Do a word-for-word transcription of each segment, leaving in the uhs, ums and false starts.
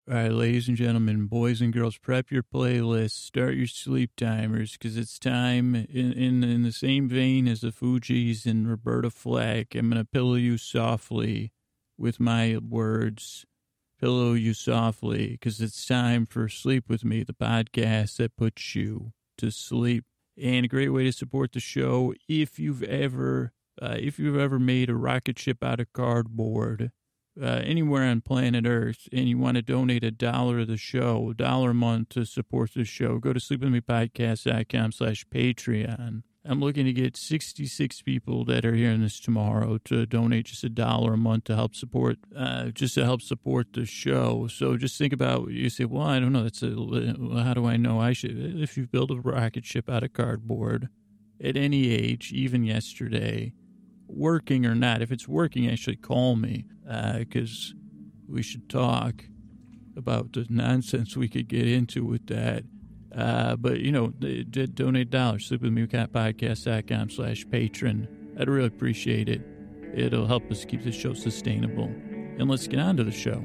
All right, ladies and gentlemen, boys and girls, prep your playlists, start your sleep timers, because it's time in, in in the same vein as the Fugees and Roberta Flack. I'm going to pillow you softly with my words, pillow you softly, because it's time for Sleep With Me, the podcast that puts you to sleep. And a great way to support the show, if you've ever, uh, if you've ever made a rocket ship out of cardboard, Uh, anywhere on planet Earth, and you want to donate a dollar to the show, a dollar a month to support the show, go to sleepwithmepodcast.com slash Patreon. I'm looking to get sixty-six people that are hearing this tomorrow to donate just a dollar a month to help support, uh, just to help support the show. So just think about, you say, well, I don't know, that's a, how do I know I should, if you build a rocket ship out of cardboard at any age, even yesterday, working or not, if it's working, actually call me, because uh, we should talk about the nonsense we could get into with that. Uh, but, you know, d- d- donate dollars, sleepwithmepodcast.com slash patron. I'd really appreciate it. It'll help us keep the show sustainable. And let's get on to the show.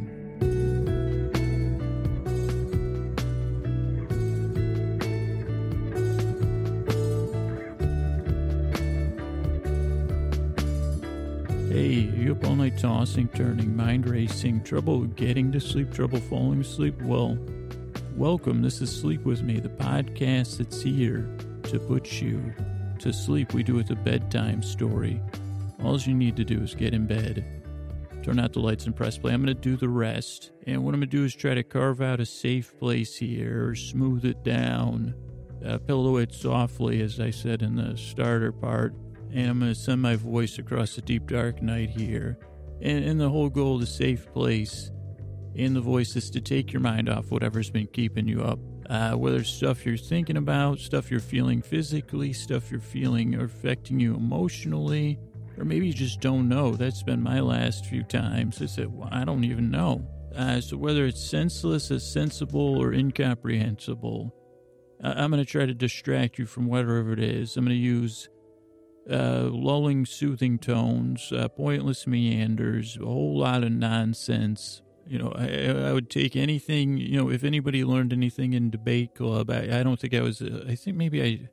Hey, you up all night tossing, turning, mind racing, trouble getting to sleep, trouble falling asleep? Well, welcome. This is Sleep With Me, the podcast that's here to put you to sleep. We do it a bedtime story. All you need to do is get in bed, turn out the lights and press play. I'm going to do the rest. And what I'm going to do is try to carve out a safe place here, smooth it down, uh, pillow it softly, as I said in the starter part. And I'm going to send my voice across the deep, dark night here. And, and the whole goal of the safe place in the voice is to take your mind off whatever's been keeping you up. Uh, whether it's stuff you're thinking about, stuff you're feeling physically, stuff you're feeling or affecting you emotionally, or maybe you just don't know. That's been my last few times. I said, well, I don't even know. Uh, so whether it's senseless, sensible, or incomprehensible, uh, I'm going to try to distract you from whatever it is. I'm going to use Uh, lulling, soothing tones, uh, pointless meanders, a whole lot of nonsense. You know, I, I would take anything, you know, if anybody learned anything in debate club, I, I don't think I was, uh, I think maybe I,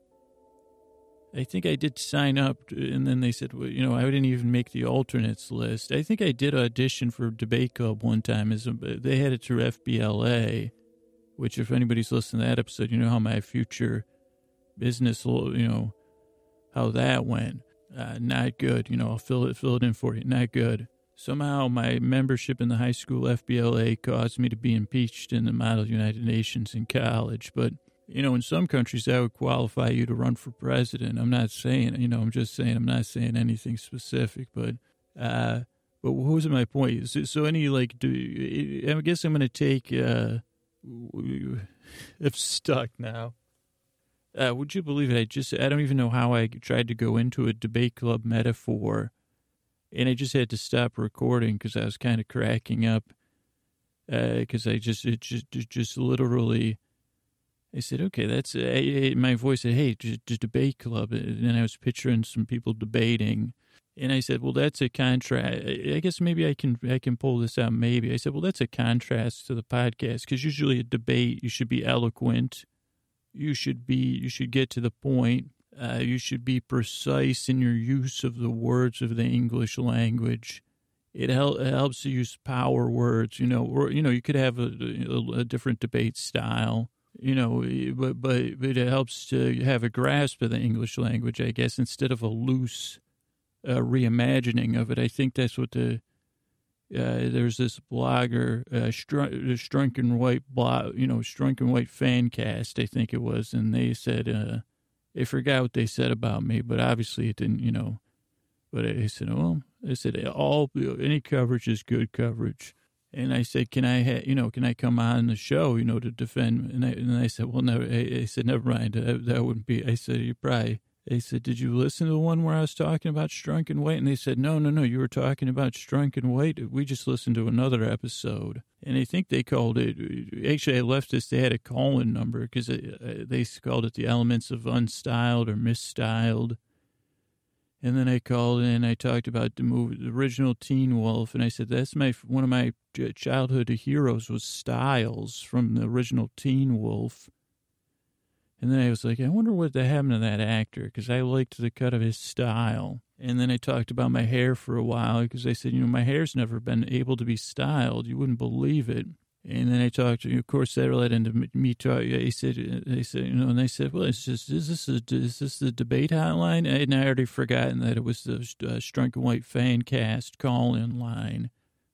I think I did sign up, and then they said, well, you know, I didn't even make the alternates list. I think I did audition for debate club one time. As a, they had it through F B L A, which if anybody's listening to that episode, you know how my future business, you know, how that went. Uh, not good. You know, I'll fill it, fill it in for you. Not good. Somehow my membership in the high school F B L A caused me to be impeached in the Model United Nations in college. But, you know, in some countries that would qualify you to run for president. I'm not saying, you know, I'm just saying, I'm not saying anything specific, but, uh, but what was my point? So, so any, like, do, I guess I'm going to take, uh, I'm stuck now. Uh, would you believe it? I just, I don't even know how I tried to go into a debate club metaphor, and I just had to stop recording because I was kind of cracking up, because uh, I just, it just, it just literally, I said, okay, that's, uh, my voice said, hey, just, just debate club, and then I was picturing some people debating, and I said, well, that's a contrast, I guess maybe I can, I can pull this out, maybe. I said, well, that's a contrast to the podcast, because usually a debate, you should be eloquent. You should be, you should get to the point. Uh, you should be precise in your use of the words of the English language. It, hel- it helps you use power words, you know, or, you know, you could have a, a, a different debate style, you know, but, but, but it helps to have a grasp of the English language, I guess, instead of a loose uh, reimagining of it. I think that's what the, Uh, there's this blogger, uh, Str- Strunken White blog, you know, Strunken White fan cast, I think it was, and they said, uh, they forgot what they said about me, but obviously it didn't, you know, but I said, well, I said, all, any coverage is good coverage. And I said, can I, ha- you know, can I come on the show, you know, to defend? And I, and I said, well, no, I, I said, never mind, that, that wouldn't be, I said, you probably, they said, did you listen to the one where I was talking about Strunken White? And they said, no, no, no, you were talking about Strunken White. We just listened to another episode. And I think they called it, actually, I left this, they had a call-in number because they called it the elements of unstyled or misstyled. And then I called in and I talked about the movie, the original Teen Wolf. And I said, that's my, one of my childhood heroes was Styles from the original Teen Wolf. And then I was like, I wonder what happened to that actor, because I liked the cut of his style. And then I talked about my hair for a while, because I said, you know, my hair's never been able to be styled. You wouldn't believe it. And then I talked to you. Of course, that led into me talking. He said, they said, you know, and they said, well, it's just, is this, a, is this the debate hotline? And I already forgotten that it was the uh, Strunk and White fan cast call-in line.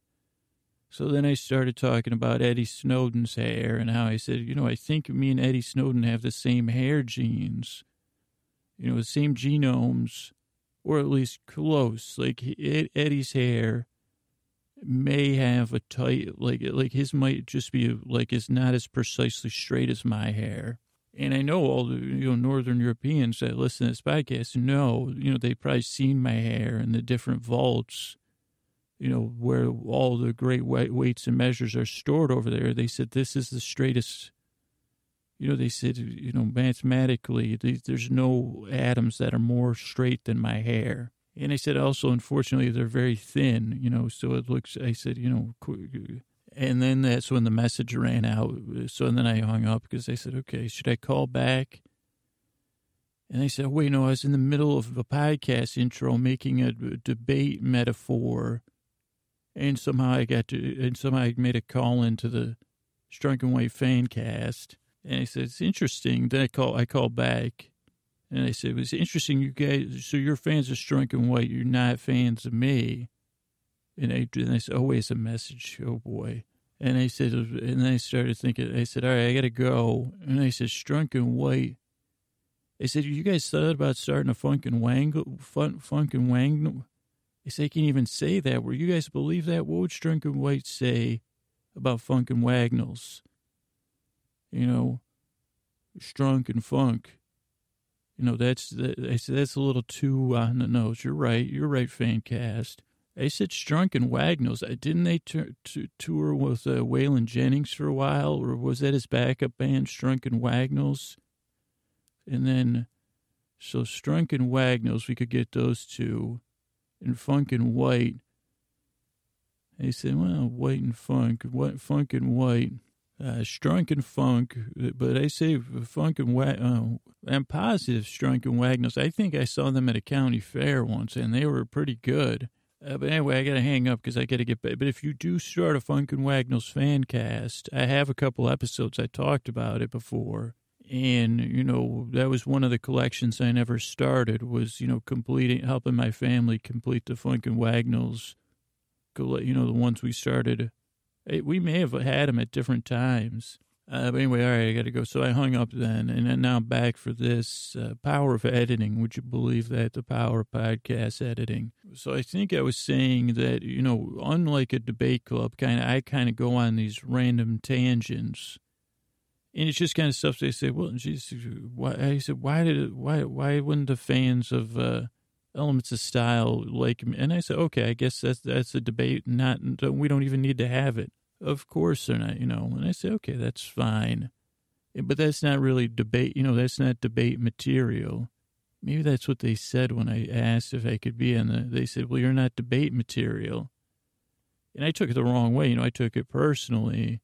So then I started talking about Eddie Snowden's hair and how I said, you know, I think me and Eddie Snowden have the same hair genes, you know, the same genomes, or at least close. Like Eddie's hair may have a tight, like, like his might just be like, it's not as precisely straight as my hair. And I know all the, you know, Northern Europeans that listen to this podcast know, you know, they've probably seen my hair in the different vaults, you know, where all the great weights and measures are stored over there. They said, this is the straightest, you know, they said, you know, mathematically, there's no atoms that are more straight than my hair. And I said, also, unfortunately, they're very thin, you know, so it looks, I said, you know, and then that's when the message ran out. So then I hung up because I said, okay, should I call back? And they said, oh, wait, no, I was in the middle of a podcast intro making a debate metaphor. And somehow I got to, and somehow I made a call into the Strunk and White fan cast. And I said, it's interesting. Then I call, I called back. And I said, it was interesting, you guys, so you're fans of Strunk and White, you're not fans of me. And I, and I said, oh, wait, it's a message, oh, boy. And I said, and then I started thinking, I said, all right, I got to go. And I said, Strunk and White. I said, you guys thought about starting a Funk and Wangle, fun, Funk and Wangle? I said, I can't even say that. Were you guys believe that? What would Strunk and White say about Funk and Wagnalls? You know, Strunk and Funk. You know, that's, I said, that's a little too on the nose. You're right. You're right, fan cast. I said Strunk and Wagnalls. Didn't they t- t- tour with uh, Waylon Jennings for a while? Or was that his backup band, Strunk and Wagnalls? And then, so Strunk and Wagnalls, we could get those two. And Funk and White. I said, well, White and Funk. What, Funk and White. Uh, Strunk and Funk, but I say Funk and Wag. Uh, I'm positive Strunk and Wagnalls. I think I saw them at a county fair once, and they were pretty good. Uh, but anyway, I got to hang up because I got to get back. But if you do start a Funk and Wagnalls fan cast, I have a couple episodes. I talked about it before, and you know that was one of the collections I never started. Was you know completing, helping my family complete the Funk and Wagnalls. You know the ones we started. We may have had them at different times. Uh, but anyway, all right, I got to go. So I hung up then, and then now I'm back for this uh, power of editing. Would you believe that? The power of podcast editing. So I think I was saying that, you know, unlike a debate club, kind of, I kind of go on these random tangents. And it's just kind of stuff they say, well, geez, why, I said, why did it, why, why wouldn't the fans of uh, Elements of Style like me? And I said, okay, I guess that's, that's a debate. Not, we don't even need to have it. Of course they're not, you know. And I say, okay, that's fine. But that's not really debate, you know, that's not debate material. Maybe that's what they said when I asked if I could be in the, they said, well, you're not debate material. And I took it the wrong way. You know, I took it personally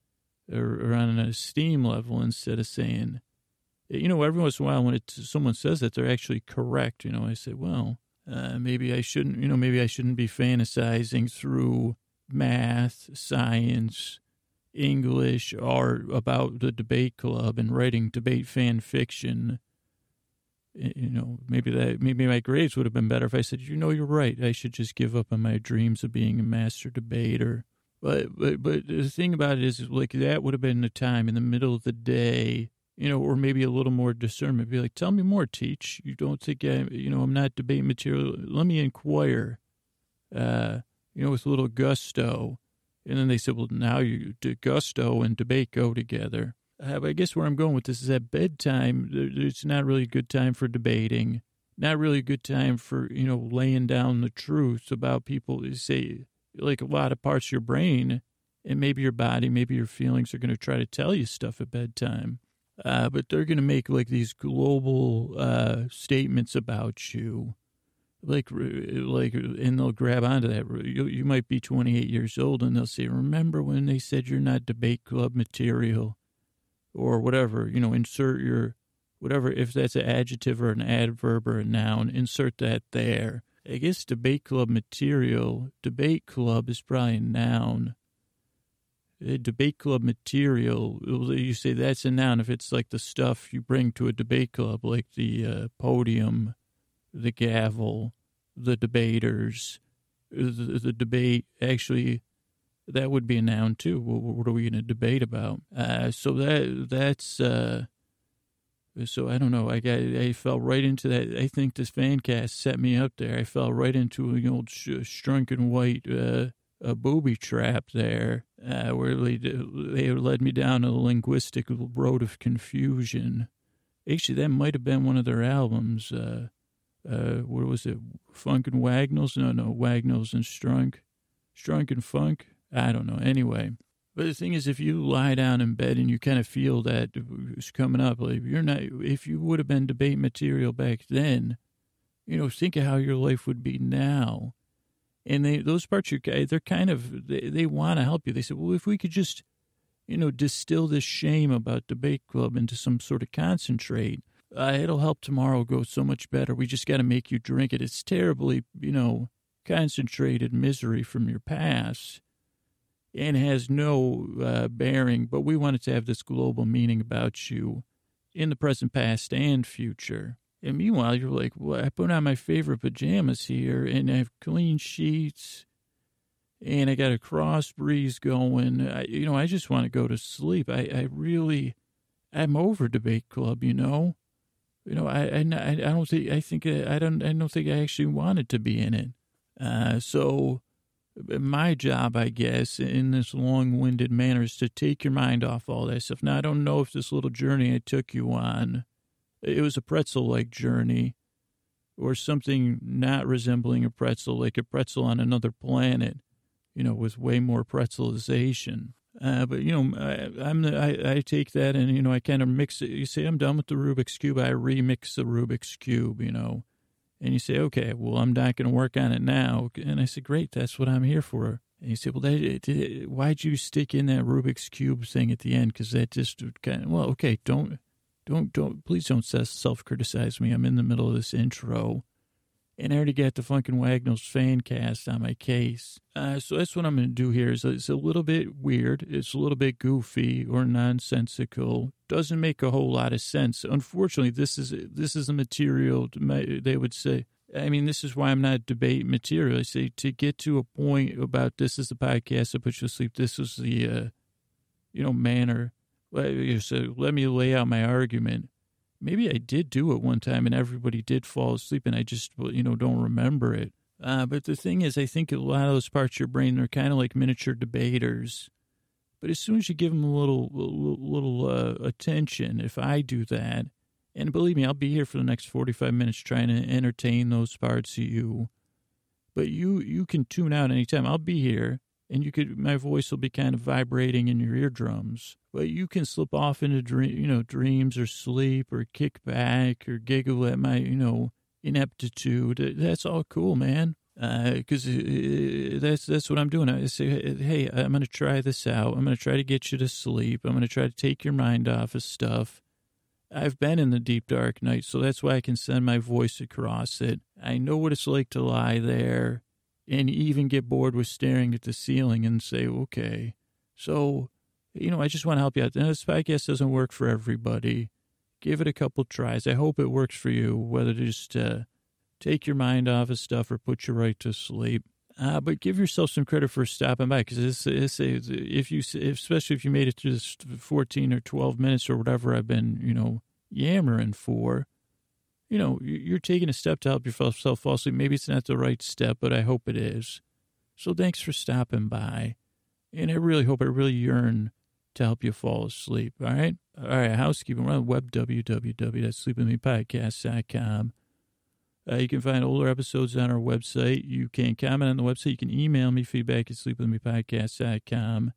or, or on an esteem level instead of saying, you know, every once in a while when it, someone says that, they're actually correct. You know, I say, well, uh, maybe I shouldn't, you know, maybe I shouldn't be fantasizing through math, science, English, art about the debate club and writing debate fan fiction. You know, maybe that, maybe my grades would have been better if I said, you know, you're right. I should just give up on my dreams of being a master debater. But, but, but the thing about it is, like, that would have been the time in the middle of the day, you know, or maybe a little more discernment. Be like, tell me more, Teach. You don't think I, you know, I'm not debate material. Let me inquire. Uh, you know, with a little gusto. And then they said, well, now you gusto and debate go together. Uh, but I guess where I'm going with this is at bedtime, it's not really a good time for debating. Not really a good time for, you know, laying down the truth about people. You say, like a lot of parts of your brain and maybe your body, maybe your feelings are going to try to tell you stuff at bedtime. Uh, but they're going to make like these global uh, statements about you. like, like, and they'll grab onto that. You, you might be twenty-eight years old and they'll say, remember when they said you're not debate club material or whatever, you know, insert your, whatever, if that's an adjective or an adverb or a noun, insert that there. I guess debate club material, debate club is probably a noun. A debate club material, you say that's a noun if it's like the stuff you bring to a debate club, like the uh, podium, the gavel, the debaters, the, the debate. Actually, that would be a noun too. What are we going to debate about? Uh, so that that's, uh, so I don't know. I got, I fell right into that. I think this fan cast set me up there. I fell right into an old sh- shrunken white, uh, a booby trap there, uh, where they, they led me down a linguistic road of confusion. Actually, that might have been one of their albums. Uh, uh, what was it? Funk and Wagnalls? No, no, Wagnalls and Strunk. Strunk and Funk? I don't know. Anyway. But the thing is, if you lie down in bed and you kind of feel that it's coming up, like you're not, if you would have been debate material back then, you know, think of how your life would be now. And they, those parts, you, they're kind of, they, they want to help you. They said, well, if we could just, you know, distill this shame about debate club into some sort of concentrate, uh, it'll help tomorrow go so much better. We just got to make you drink it. It's terribly, you know, concentrated misery from your past and has no uh, bearing, but we want it to have this global meaning about you in the present, past, and future. And meanwhile, you're like, well, I put on my favorite pajamas here, and I have clean sheets, and I got a cross breeze going. I, you know, I just want to go to sleep. I, I really, I'm over debate club, you know? You know, I, I, I don't think, I think, I don't, I don't think I actually wanted to be in it. Uh, so my job, I guess, in this long-winded manner is to take your mind off all that stuff. Now, I don't know if this little journey I took you on, it was a pretzel-like journey or something not resembling a pretzel, like a pretzel on another planet, you know, with way more pretzelization. Uh, but, you know, I, I'm the, I, I take that and, you know, I kind of mix it. You say, I'm done with the Rubik's Cube. I remix the Rubik's Cube, you know. And you say, okay, well, I'm not going to work on it now. And I said, great, that's what I'm here for. And you say, well, that, it, why'd you stick in that Rubik's Cube thing at the end? Because that just kind of, well, okay, don't. Don't, don't, please don't self-criticize me. I'm in the middle of this intro, and I already got the Funk and Wagnalls fan cast on my case. Uh, so that's what I'm going to do here. Is it's a little bit weird. It's a little bit goofy or nonsensical. Doesn't make a whole lot of sense. Unfortunately, this is, this is a material, they would say, I mean, this is why I'm not debate material. I say to get to a point about this is the podcast that puts you to sleep. This is the, uh, you know, manner. So let me lay out my argument. Maybe I did do it one time and everybody did fall asleep and I just, you know, don't remember it. Uh, but the thing is, I think a lot of those parts of your brain are kind of like miniature debaters. But as soon as you give them a little, little, little uh, attention, if I do that, and believe me, I'll be here for the next forty-five minutes trying to entertain those parts of you. But you, you can tune out anytime. I'll be here. And you could, my voice will be kind of vibrating in your eardrums. But you can slip off into dream, you know, dreams or sleep or kick back or giggle at my, you know, ineptitude. That's all cool, man. Because uh, that's that's what I'm doing. I say, hey, I'm going to try this out. I'm going to try to get you to sleep. I'm going to try to take your mind off of stuff. I've been in the deep, dark night, so that's why I can send my voice across it. I know what it's like to lie there and even get bored with staring at the ceiling and say, okay. So, you know, I just want to help you out. Now, this podcast doesn't work for everybody. Give it a couple tries. I hope it works for you, whether to just uh, take your mind off of stuff or put you right to sleep. Uh, but give yourself some credit for stopping by, because it's, it's, it's, if you, especially if you made it through this fourteen or twelve minutes or whatever I've been, you know, yammering for, you know, you're taking a step to help yourself fall asleep. Maybe it's not the right step, but I hope it is. So thanks for stopping by. And I really hope, I really yearn to help you fall asleep. All right? All right, housekeeping. We're on the web, w w w dot sleep with me podcast dot com. Uh, you can find older episodes on our website. You can comment on the website. You can email me, feedback at sleep with me podcast dot com.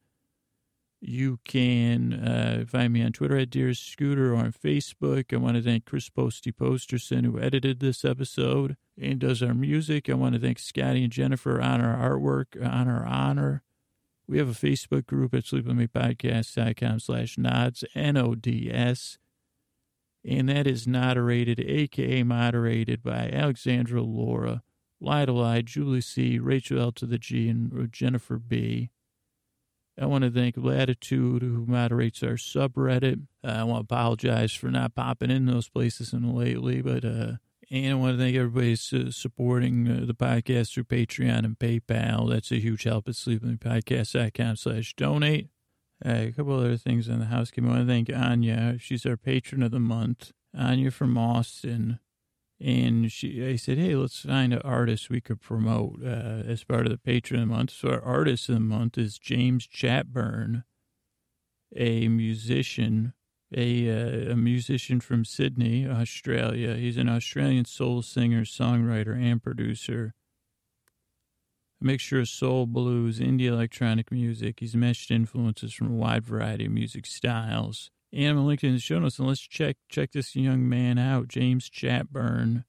You can uh, find me on Twitter at Dearest Scooter or on Facebook. I want to thank Chris Posty Posterson, who edited this episode. and does our music. I want to thank Scotty and Jennifer on our artwork, on our honor. We have a Facebook group at sleepwithmepodcast.com slash nods, N O D S. And that is moderated, a k a moderated by Alexandra Laura, Lytle I, Julie C., Rachel L to the G, and Jennifer B. I want to thank Latitude, who moderates our subreddit. Uh, I want to apologize for not popping in those places in lately, but uh, and I want to thank everybody uh, supporting uh, the podcast through Patreon and PayPal. That's a huge help at sleepwithmepodcast.com slash donate. Uh, a couple other things on the housekeeping. I want to thank Anya. She's our patron of the month. Anya from Austin. And she, I said, hey, let's find an artist we could promote uh, as part of the patron of the month. So our artist of the month is James Chatburn, a musician, a, uh, a musician from Sydney, Australia. He's an Australian soul singer, songwriter, and producer. A mixture of soul, blues, indie electronic music. He's meshed influences from a wide variety of music styles. And I'm linked in the show notes, and let's check check this young man out, James Chatburn.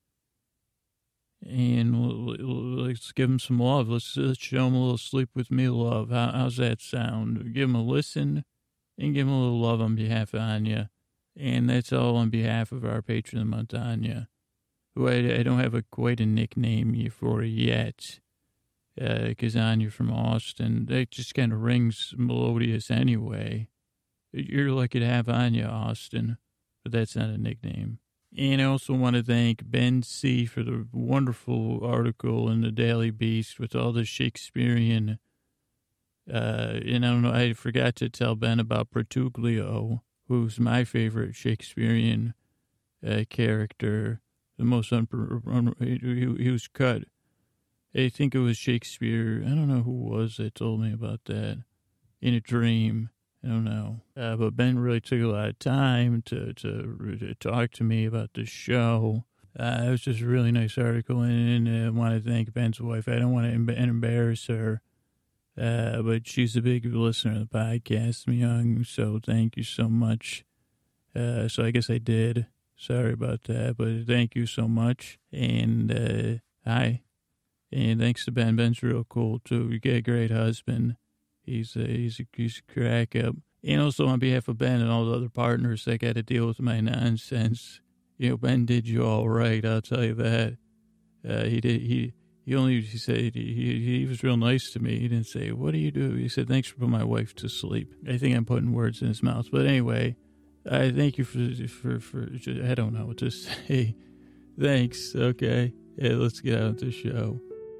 And let's give him some love. Let's, let's show him a little Sleep With Me love. How, how's that sound? Give him a listen and give him a little love on behalf of Anya. And that's all on behalf of our patron of the month, Anya, who I, I don't have a quite a nickname for yet. Because uh, Anya from Austin, that just kind of rings melodious anyway. You're lucky to have Anya, Austin, but that's not a nickname. And I also want to thank Ben C. for the wonderful article in the Daily Beast with all the Shakespearean, uh, and I don't know, I forgot to tell Ben about Bertuglio, who's my favorite Shakespearean uh, character, the most, un- un- he, he was cut. I think it was Shakespeare, I don't know who it was that told me about that, in a dream. I don't know. Uh, but Ben really took a lot of time to, to, to talk to me about the show. Uh, it was just a really nice article, and, and I want to thank Ben's wife. I don't want to em- embarrass her, uh, but she's a big listener of the podcast, Young, so thank you so much. Uh, so I guess I did. Sorry about that, but thank you so much. And uh, hi. And thanks to Ben. Ben's real cool, too. You get a great husband. He's a, he's a, he's a crack up. And also on behalf of Ben and all the other partners that got to deal with my nonsense, you know, Ben did you all right, I'll tell you that. Uh, he did, he, he only, he said, he, he was real nice to me. He didn't say, what do you do? He said, thanks for putting my wife to sleep. I think I'm putting words in his mouth. But anyway, I thank you for, for, for, I don't know what to say. Thanks. Okay. Yeah, let's get out of the show.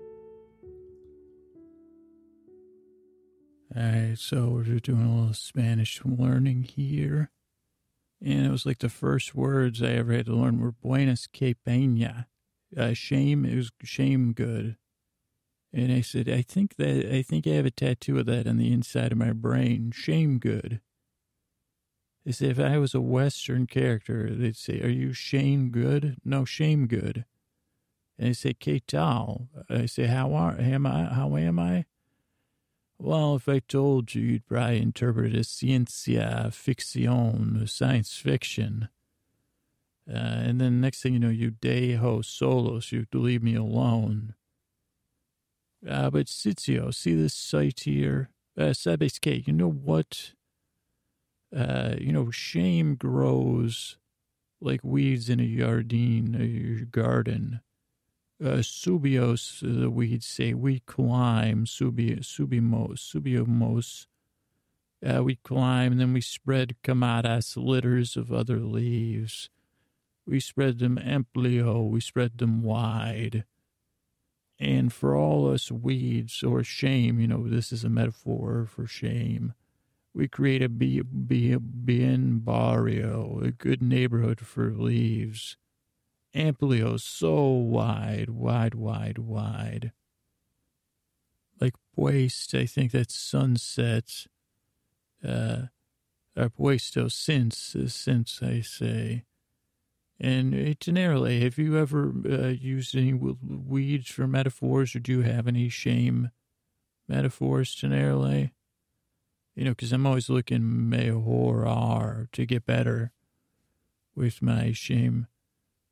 All right, so we're doing a little Spanish learning here. And it was like the first words I ever had to learn were buenas que peña. Uh, shame, it was shame good. And I said, I think that, I think I have a tattoo of that on the inside of my brain. Shame good. They say if I was a Western character, they'd say, are you shame good? No, shame good. And they say, que tal? I say, how are, am I, how am I? Well, if I told you, you'd probably interpret it as ciencia ficción, science fiction. Uh, and then next thing you know, you dejo solos, you leave me alone. Uh, but Sitio, see this site here? Uh, Sabes que, you know what? Uh, you know, shame grows like weeds in a yardine, a garden. Uh, subios, uh, the weeds say, we climb, subi, subimos, subiomos. Uh, we climb, and then we spread camadas, litters of other leaves. We spread them amplio, we spread them wide. And for all us weeds, or shame, you know, this is a metaphor for shame, we create a be, be, bien barrio, a good neighborhood for leaves. Amplio, so wide, wide, wide, wide. Like waste, I think that's sunset. Uh, or puesto, since, since I say. And uh, generally, have you ever uh, used any weeds for metaphors, or do you have any shame metaphors, generally? You know, because I'm always looking mejorar to get better with my shame.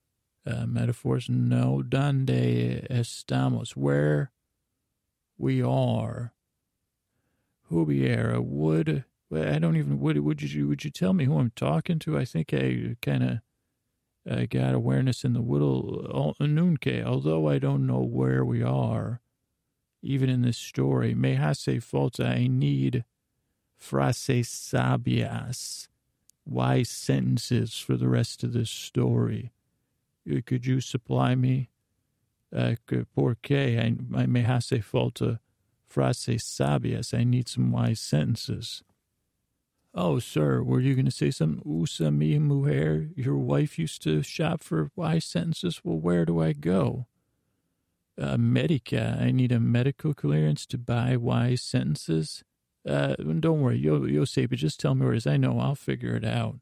Uh, metaphors, no. Donde estamos? Where we are. Hubiera, would, I don't even, would, would you, would you tell me who I'm talking to? I think I kind of uh, got awareness in the Whittle Nunca, although I don't know where we are, even in this story. Me hace falta, I need frases sabias, wise sentences for the rest of this story. Could you supply me? Uh, porque I, I me hace falta frases sabias. I need some wise sentences. Oh, sir, were you going to say something? Usa mi mujer, your wife used to shop for wise sentences. Well, where do I go? Uh, Medica, I need a medical clearance to buy wise sentences. Uh, don't worry, you'll, you'll say, but just tell me where it is. I know, I'll figure it out.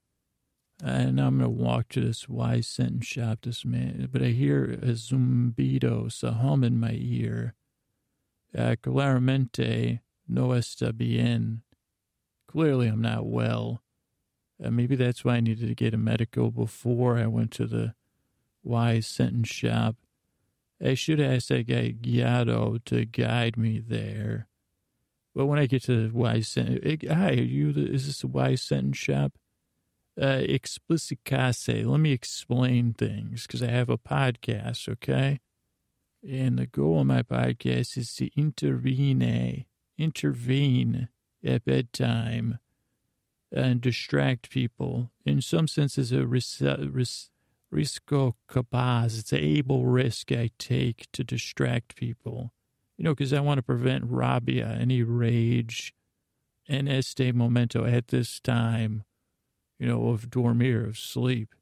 And I'm going to walk to this wise sentence shop, this man. But I hear a zumbidos, a hum in my ear. Uh, claramente no está bien. Clearly I'm not well. Uh, maybe that's why I needed to get a medical before I went to the wise sentence shop. I should ask that guy Guiado to guide me there. But when I get to the wise sentence, hi, are you the, is this a wise sentence shop? Uh, explicicase. Let me explain things because I have a podcast, okay? And the goal of my podcast is to intervene, intervene at bedtime and distract people. In some senses, a ris- ris- risco capaz. It's an able risk I take to distract people. You know, because I want to prevent rabia, any rage, en este momento, at this time, you know, of dormir, of sleep.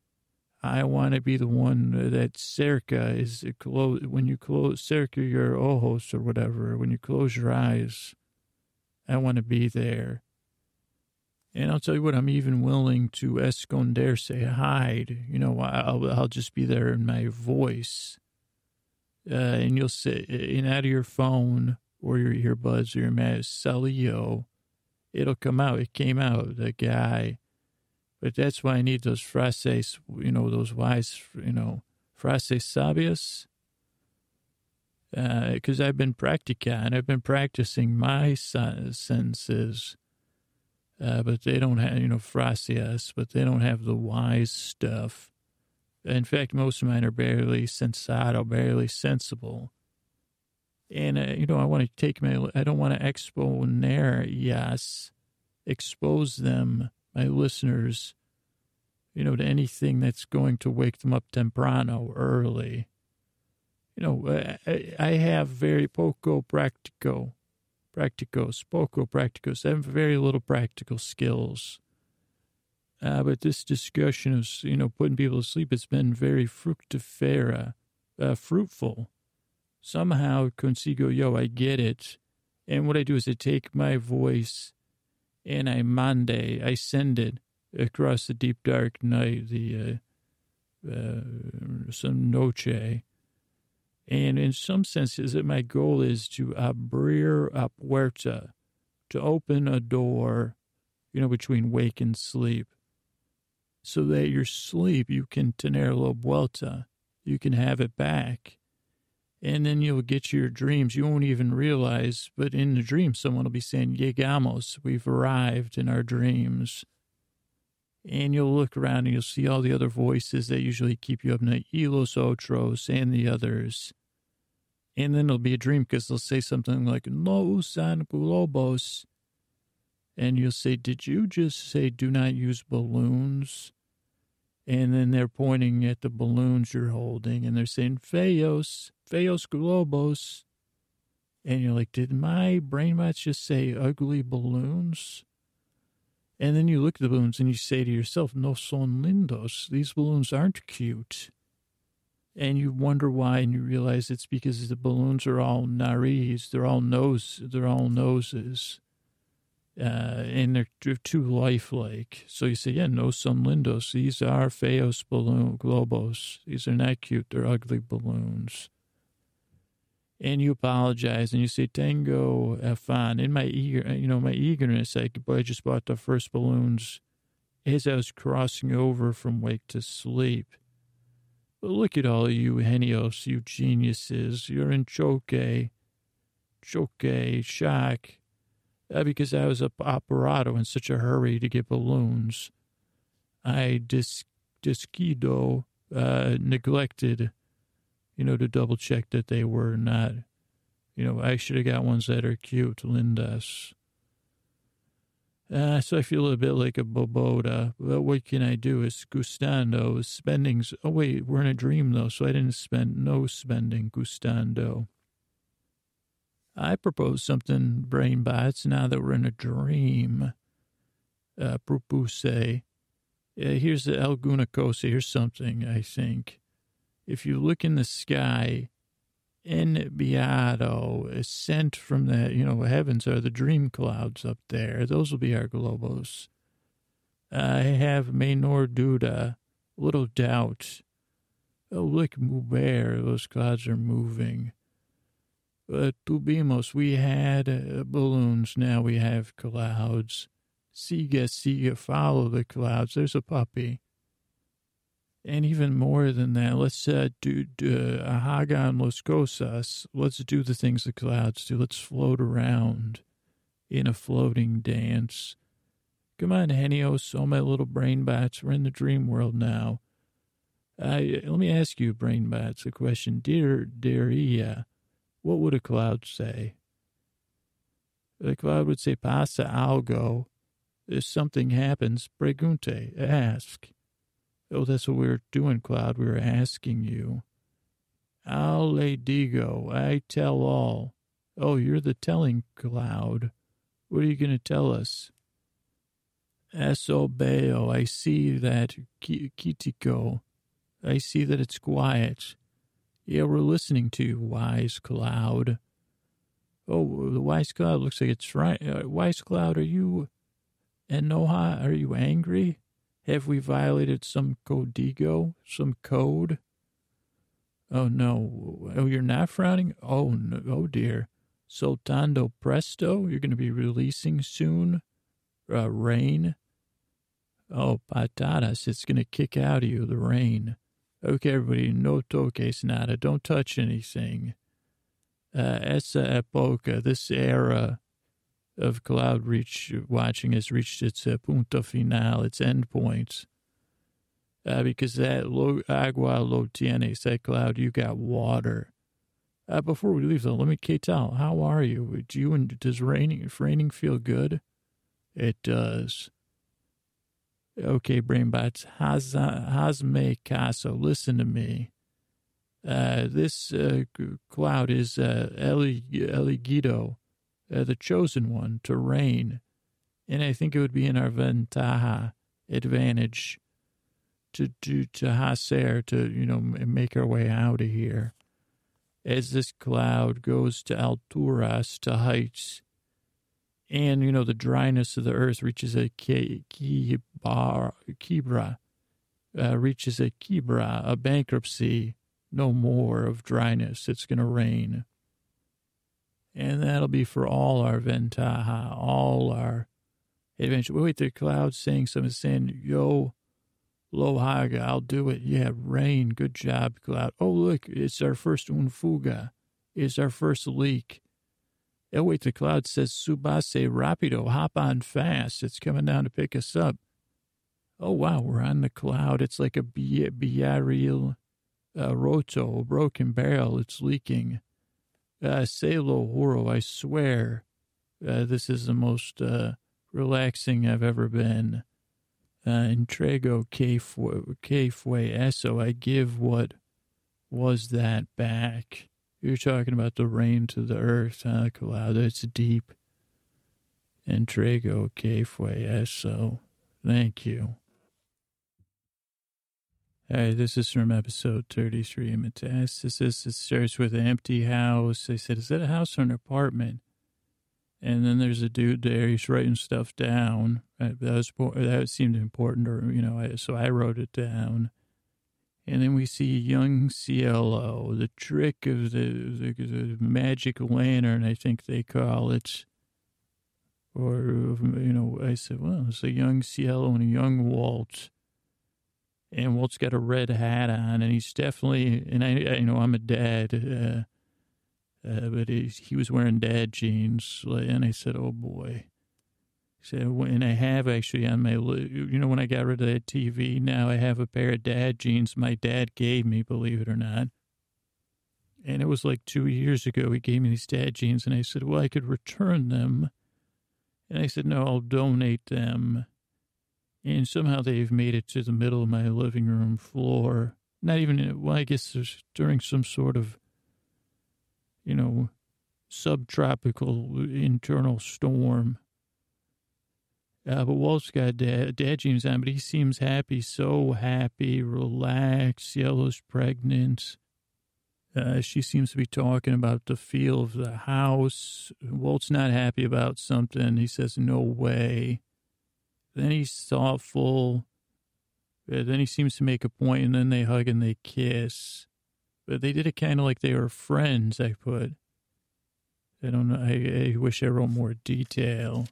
I want to be the one that cerca is, close, when you close, cerca your ojos or whatever, when you close your eyes, I want to be there. And I'll tell you what, I'm even willing to esconderse, hide. You know, I'll, I'll just be there in my voice. Uh, and you'll say, in out of your phone or your earbuds or your mask, Salio, it'll come out. It came out, the guy. But that's why I need those frases, you know, those wise, you know, frases sabias. Because uh, I've been practicing, I've been practicing my senses. Uh, but they don't have, you know, frases, but they don't have the wise stuff. In fact, most of mine are barely sensato, barely sensible. And, uh, you know, I want to take my, I don't want to exponer, yes, expose them, my listeners, you know, to anything that's going to wake them up temprano, early. You know, I, I have very poco practico, practicos, poco practicos. I have very little practical skills. Uh, but this discussion of, you know, putting people to sleep, it's been very fructifera, uh, fruitful. Somehow, consigo, yo, I get it. And what I do is I take my voice and I mande, I send it across the deep, dark night, the uh, uh, some noche. And in some senses, my goal is to abrir a puerta, to open a door, you know, between wake and sleep, so that your sleep, you can tener la vuelta, you can have it back. And then you'll get to your dreams. You won't even realize, but in the dream, someone will be saying, llegamos, we've arrived in our dreams. And you'll look around and you'll see all the other voices that usually keep you up night, y los otros and the others. And then it'll be a dream because they'll say something like, no usan globos. And you'll say, did you just say do not use balloons? And then they're pointing at the balloons you're holding, and they're saying, feos, feos globos. And you're like, did my brain bots just say ugly balloons? And then you look at the balloons and you say to yourself, no son lindos. These balloons aren't cute. And you wonder why, and you realize it's because the balloons are all nariz. They're all nose. They're all noses. Uh, and they're too lifelike. So you say, yeah, no son lindos. These are feos balloon globos. These are not cute. They're ugly balloons. And you apologize and you say, tengo afan. In my eager, you know, my eagerness, I, I just bought the first balloons as I was crossing over from wake to sleep. But look at all of you, Henios, you geniuses. You're in choke, choke, shock. Uh, because I was up operato in such a hurry to get balloons. I dis, disquido, uh, neglected, you know, to double check that they were not, you know, I should have got ones that are cute, Lindas. Uh, so I feel a bit like a boboda. But what can I do? Is gustando, spending's, oh wait, we're in a dream though, so I didn't spend, no spending, gustando. I propose something, brain bots, now that we're in a dream. Uh, propose. Uh, here's the El Gunacosa, here's something, I think. If you look in the sky, enviado, sent from the, you know, heavens are the dream clouds up there. Those will be our globos. I have menor duda, little doubt. Oh, look, mover, those clouds are moving. Uh, tubimos, we had uh, balloons, now we have clouds. Siga, siga, follow the clouds. There's a puppy. And even more than that, let's uh, do, do uh, Hagan Los Cosas. Let's do the things the clouds do. Let's float around in a floating dance. Come on, Henios, all my little brain bots. We're in the dream world now. Uh, let me ask you, brain bots, a question. Dear, dear Ia, what would a cloud say? The cloud would say, pasa algo. If something happens, pregunte, ask. Oh, that's what we were doing, Cloud. We were asking you. Al le digo, I tell all. Oh, you're the telling Cloud. What are you going to tell us? Eso veo, I see that Kitiko. I see that it's quiet. Yeah, we're listening to you, wise Cloud. Oh, the wise Cloud looks like it's right. Uh, wise Cloud, are you, Enoha, are you angry? Have we violated some codigo, some code? Oh, no. Oh, you're not frowning? Oh, no. Oh, dear. Soltando presto? You're going to be releasing soon? Uh, rain? Oh, patatas. It's going to kick out of you, the rain. Okay, everybody. No toques nada. Don't touch anything. Uh, esa epoca, this era of cloud reach watching has reached its uh, punto final, its end point. Uh, because that lo, agua lo tienes, that cloud, you got water. Uh, before we leave, though, let me, Ketal, how are you? Do you and does raining, if raining feel good? It does. Okay, brainbots, hazme caso, listen to me. Uh, this uh, cloud is uh, Eli, Eligido. Uh, the chosen one to reign. And I think it would be in our ventaja, advantage, to to, to hacer, to, you know, make our way out of here. As this cloud goes to alturas, to heights, and, you know, the dryness of the earth reaches a kibra, kibra uh, reaches a kibra, a bankruptcy, no more of dryness. It's going to rain. And that'll be for all our ventaja, all our adventure. Wait, the cloud's saying something, saying, yo, lohaga, I'll do it. Yeah, rain, good job, cloud. Oh, look, it's our first unfuga. It's our first leak. Oh, wait, the cloud says, subase rapido, hop on fast. It's coming down to pick us up. Oh, wow, we're on the cloud. It's like a Villarreal uh, roto, a broken barrel. It's leaking. Uh, Salo Horo, I swear, uh, this is the most uh, relaxing I've ever been. Uh, entrego que fue, que fue eso, I give what was that back. You're talking about the rain to the earth, huh, cloud? It's deep. Entrego que fue eso. Thank you. All right, this is from episode thirty-three, Metastasis. It starts with an empty house. I said, is that a house or an apartment? And then there's a dude there. He's writing stuff down. That was that seemed important, or, you know, so I wrote it down. And then we see young Cielo, the trick of the, the, the magic lantern, I think they call it. Or, you know, I said, well, it's a young Cielo and a young Walt. And Walt's got a red hat on, and he's definitely, and I, I you know, I'm a dad, uh, uh, but he's, he was wearing dad jeans. And I said, oh boy. He said, and I have actually on my, you know, when I got rid of that T V, now I have a pair of dad jeans my dad gave me, believe it or not. And it was like two years ago, he gave me these dad jeans, and I said, well, I could return them. And I said, no, I'll donate them. And somehow they've made it to the middle of my living room floor. Not even, well, I guess there's during some sort of, you know, subtropical internal storm. Uh, but Walt's got dad, dad jeans on, but he seems happy, so happy, relaxed. Yellow's pregnant. Uh, she seems to be talking about the feel of the house. Walt's not happy about something. He says, no way. Then he's thoughtful. Uh, then he seems to make a point, and then they hug and they kiss. But they did it kind of like they were friends, I put. I don't know. I, I wish I wrote more detail.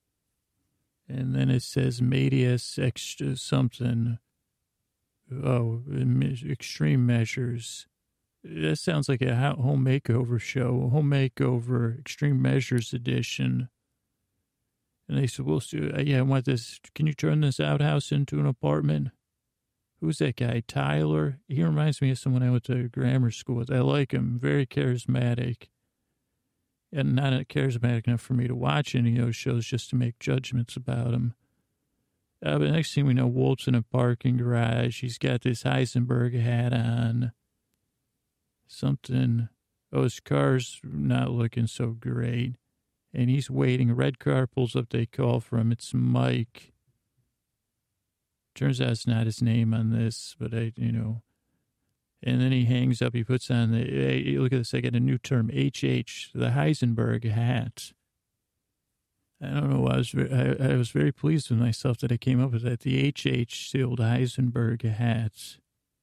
And then it says medias extra something. Oh, extreme measures. That sounds like a home makeover show, home makeover, extreme measures edition. And they said, well, yeah, I want this. Can you turn this outhouse into an apartment? Who's that guy? Tyler? He reminds me of someone I went to grammar school with. I like him. Very charismatic. And not charismatic enough for me to watch any of those shows just to make judgments about him. Uh, but next thing we know, Walt's in a parking garage. He's got this Heisenberg hat on. Something. Oh, his car's not looking so great. And he's waiting. A red car pulls up. They call for him. It's Mike. Turns out it's not his name on this, but I, you know. And then he hangs up. He puts on the, hey, look at this. I got a new term, H H, the Heisenberg hat. I don't know. I was, I, I was very pleased with myself that I came up with that. The H H, the old Heisenberg hat.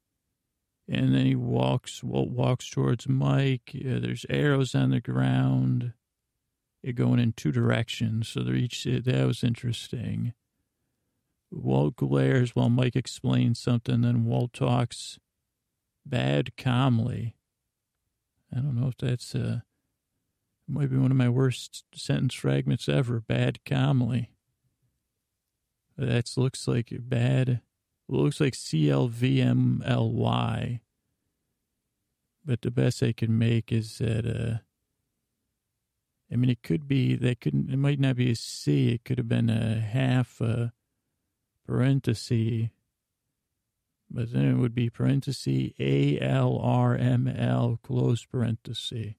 And then he walks, Walt walks towards Mike. Uh, there's arrows on the ground. They're going in two directions. So they're each, that was interesting. Walt glares while Mike explains something. Then Walt talks bad calmly. I don't know if that's, uh, might be one of my worst sentence fragments ever. Bad calmly. That looks like bad. Looks like C L V M L Y. But the best I can make is that, uh, I mean, it could be, that couldn't, it might not be a C. It could have been a half a parenthesis. But then it would be parenthesis A L R M L close parenthesis.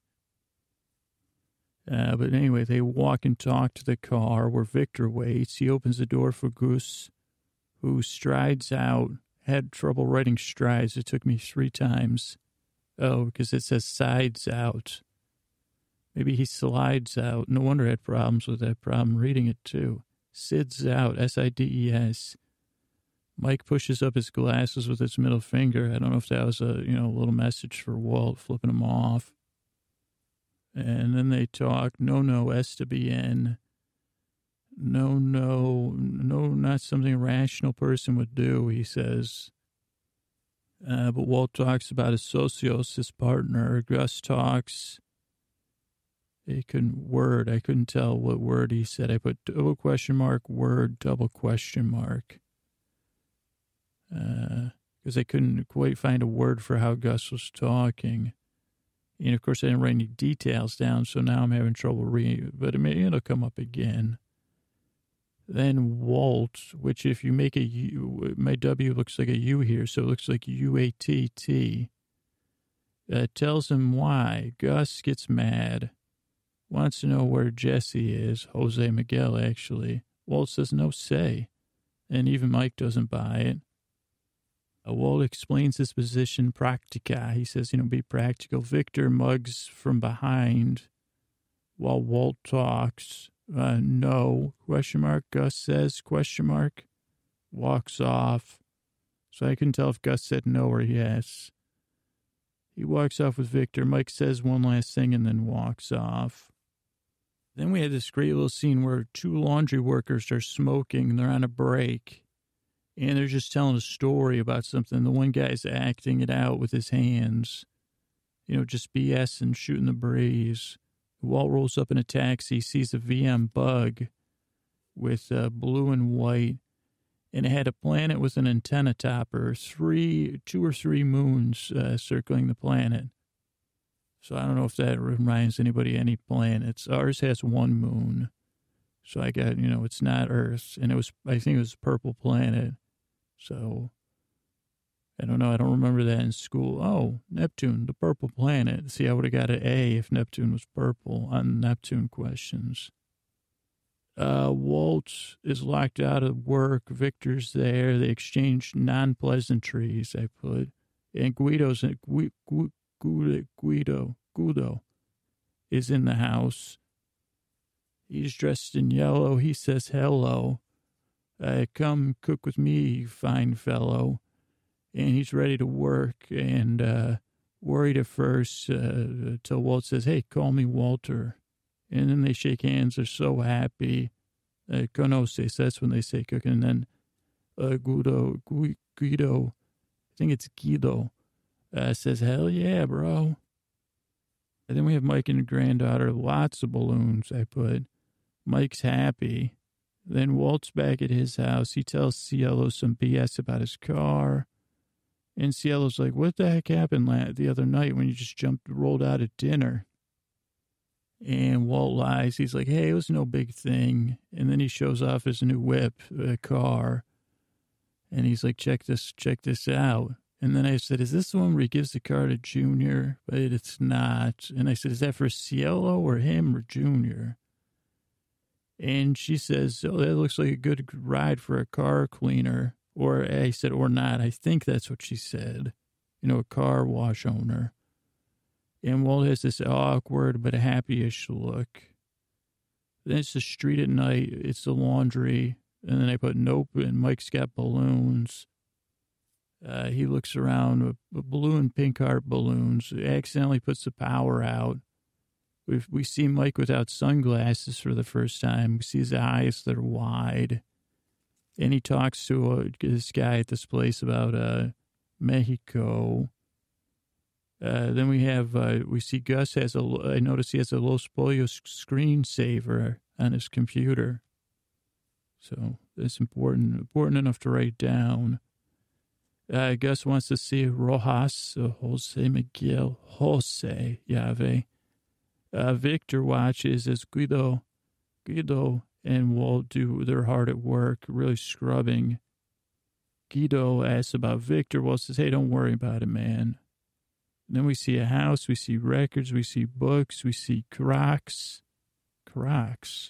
Uh, but anyway, they walk and talk to the car where Victor waits. He opens the door for Gus, who strides out. Had trouble writing strides. It took me three times. Oh, because it says sides out. Maybe he slides out. No wonder I had problems with that problem reading it, too. Sids out, S I D E S. Mike pushes up his glasses with his middle finger. I don't know if that was a, you know, a little message for Walt, flipping him off. And then they talk. No, no, S to be N. No, no, no, not something a rational person would do, he says. Uh, but Walt talks about his socios, his partner. Gus talks. He couldn't word. I couldn't tell what word he said. I put double question mark, word, double question mark. Because uh, I couldn't quite find a word for how Gus was talking. And, of course, I didn't write any details down, so now I'm having trouble reading. But it may, it'll come up again. Then Walt, which if you make a U, my W looks like a U here, so it looks like U A T T, uh, tells him why. Gus gets mad, wants to know where Jesse is, Jose Miguel, actually. Walt says, no say, and even Mike doesn't buy it. Uh, Walt explains his position, practica. He says, you know, be practical. Victor mugs from behind while Walt talks. Uh, no, question mark, Gus says, question mark, walks off. So I couldn't tell if Gus said no or yes. He walks off with Victor. Mike says one last thing and then walks off. Then we had this great little scene where two laundry workers are smoking. They're on a break. And they're just telling a story about something. The one guy's acting it out with his hands, you know, just B S and shooting the breeze. Walt rolls up in a taxi, sees a V M bug with uh, blue and white, and it had a planet with an antenna topper, three, two or three moons uh, circling the planet. So I don't know if that reminds anybody of any planets. Ours has one moon. So I got, you know, it's not Earth. And it was, I think it was a purple planet. So I don't know. I don't remember that in school. Oh, Neptune, the purple planet. See, I would have got an A if Neptune was purple on Neptune questions. Uh, Walt is locked out of work. Victor's there. They exchange non-pleasantries, I put. And Guido's in, Guido, Guido, Guido is in the house. He's dressed in yellow. He says hello. Uh, come cook with me, fine fellow. And he's ready to work and uh, worried at first uh, till Walt says, hey, call me Walter. And then they shake hands. They're so happy. Uh, conoces, that's when they say cooking. And then uh, Guido, Guido, I think it's Guido, uh, says, hell yeah, bro. And then we have Mike and the granddaughter, lots of balloons, I put. Mike's happy. Then Walt's back at his house. He tells Cielo some B S about his car. And Cielo's like, what the heck happened the other night when you just jumped, rolled out at dinner? And Walt lies. He's like, hey, it was no big thing. And then he shows off his new whip, uh, car. And he's like, check this, check this out. And then I said, is this the one where he gives the car to Junior? But it's not. And I said, is that for Cielo or him or Junior? And she says, oh, that looks like a good ride for a car cleaner. Or I said, or not. I think that's what she said. You know, a car wash owner. And Walt has this awkward but happy-ish look. Then it's the street at night. It's the laundry. And then I put nope, and Mike's got balloons. Uh, he looks around, blue and pink heart balloons. Accidentally puts the power out. We we see Mike without sunglasses for the first time. We see his eyes that are wide. And he talks to uh, this guy at this place about uh, Mexico. Uh, then we have, uh, we see Gus has a, I notice he has a Los Pollos screensaver on his computer. So that's important, important enough to write down. Uh, Gus wants to see Rojas, uh, Jose Miguel, Jose Yave. Uh, Victor watches as Guido, Guido and Walt do their hard at work, really scrubbing. Guido asks about Victor. Walt says, hey, don't worry about it, man. And then we see a house, we see records, we see books, we see Crocs. Crocs.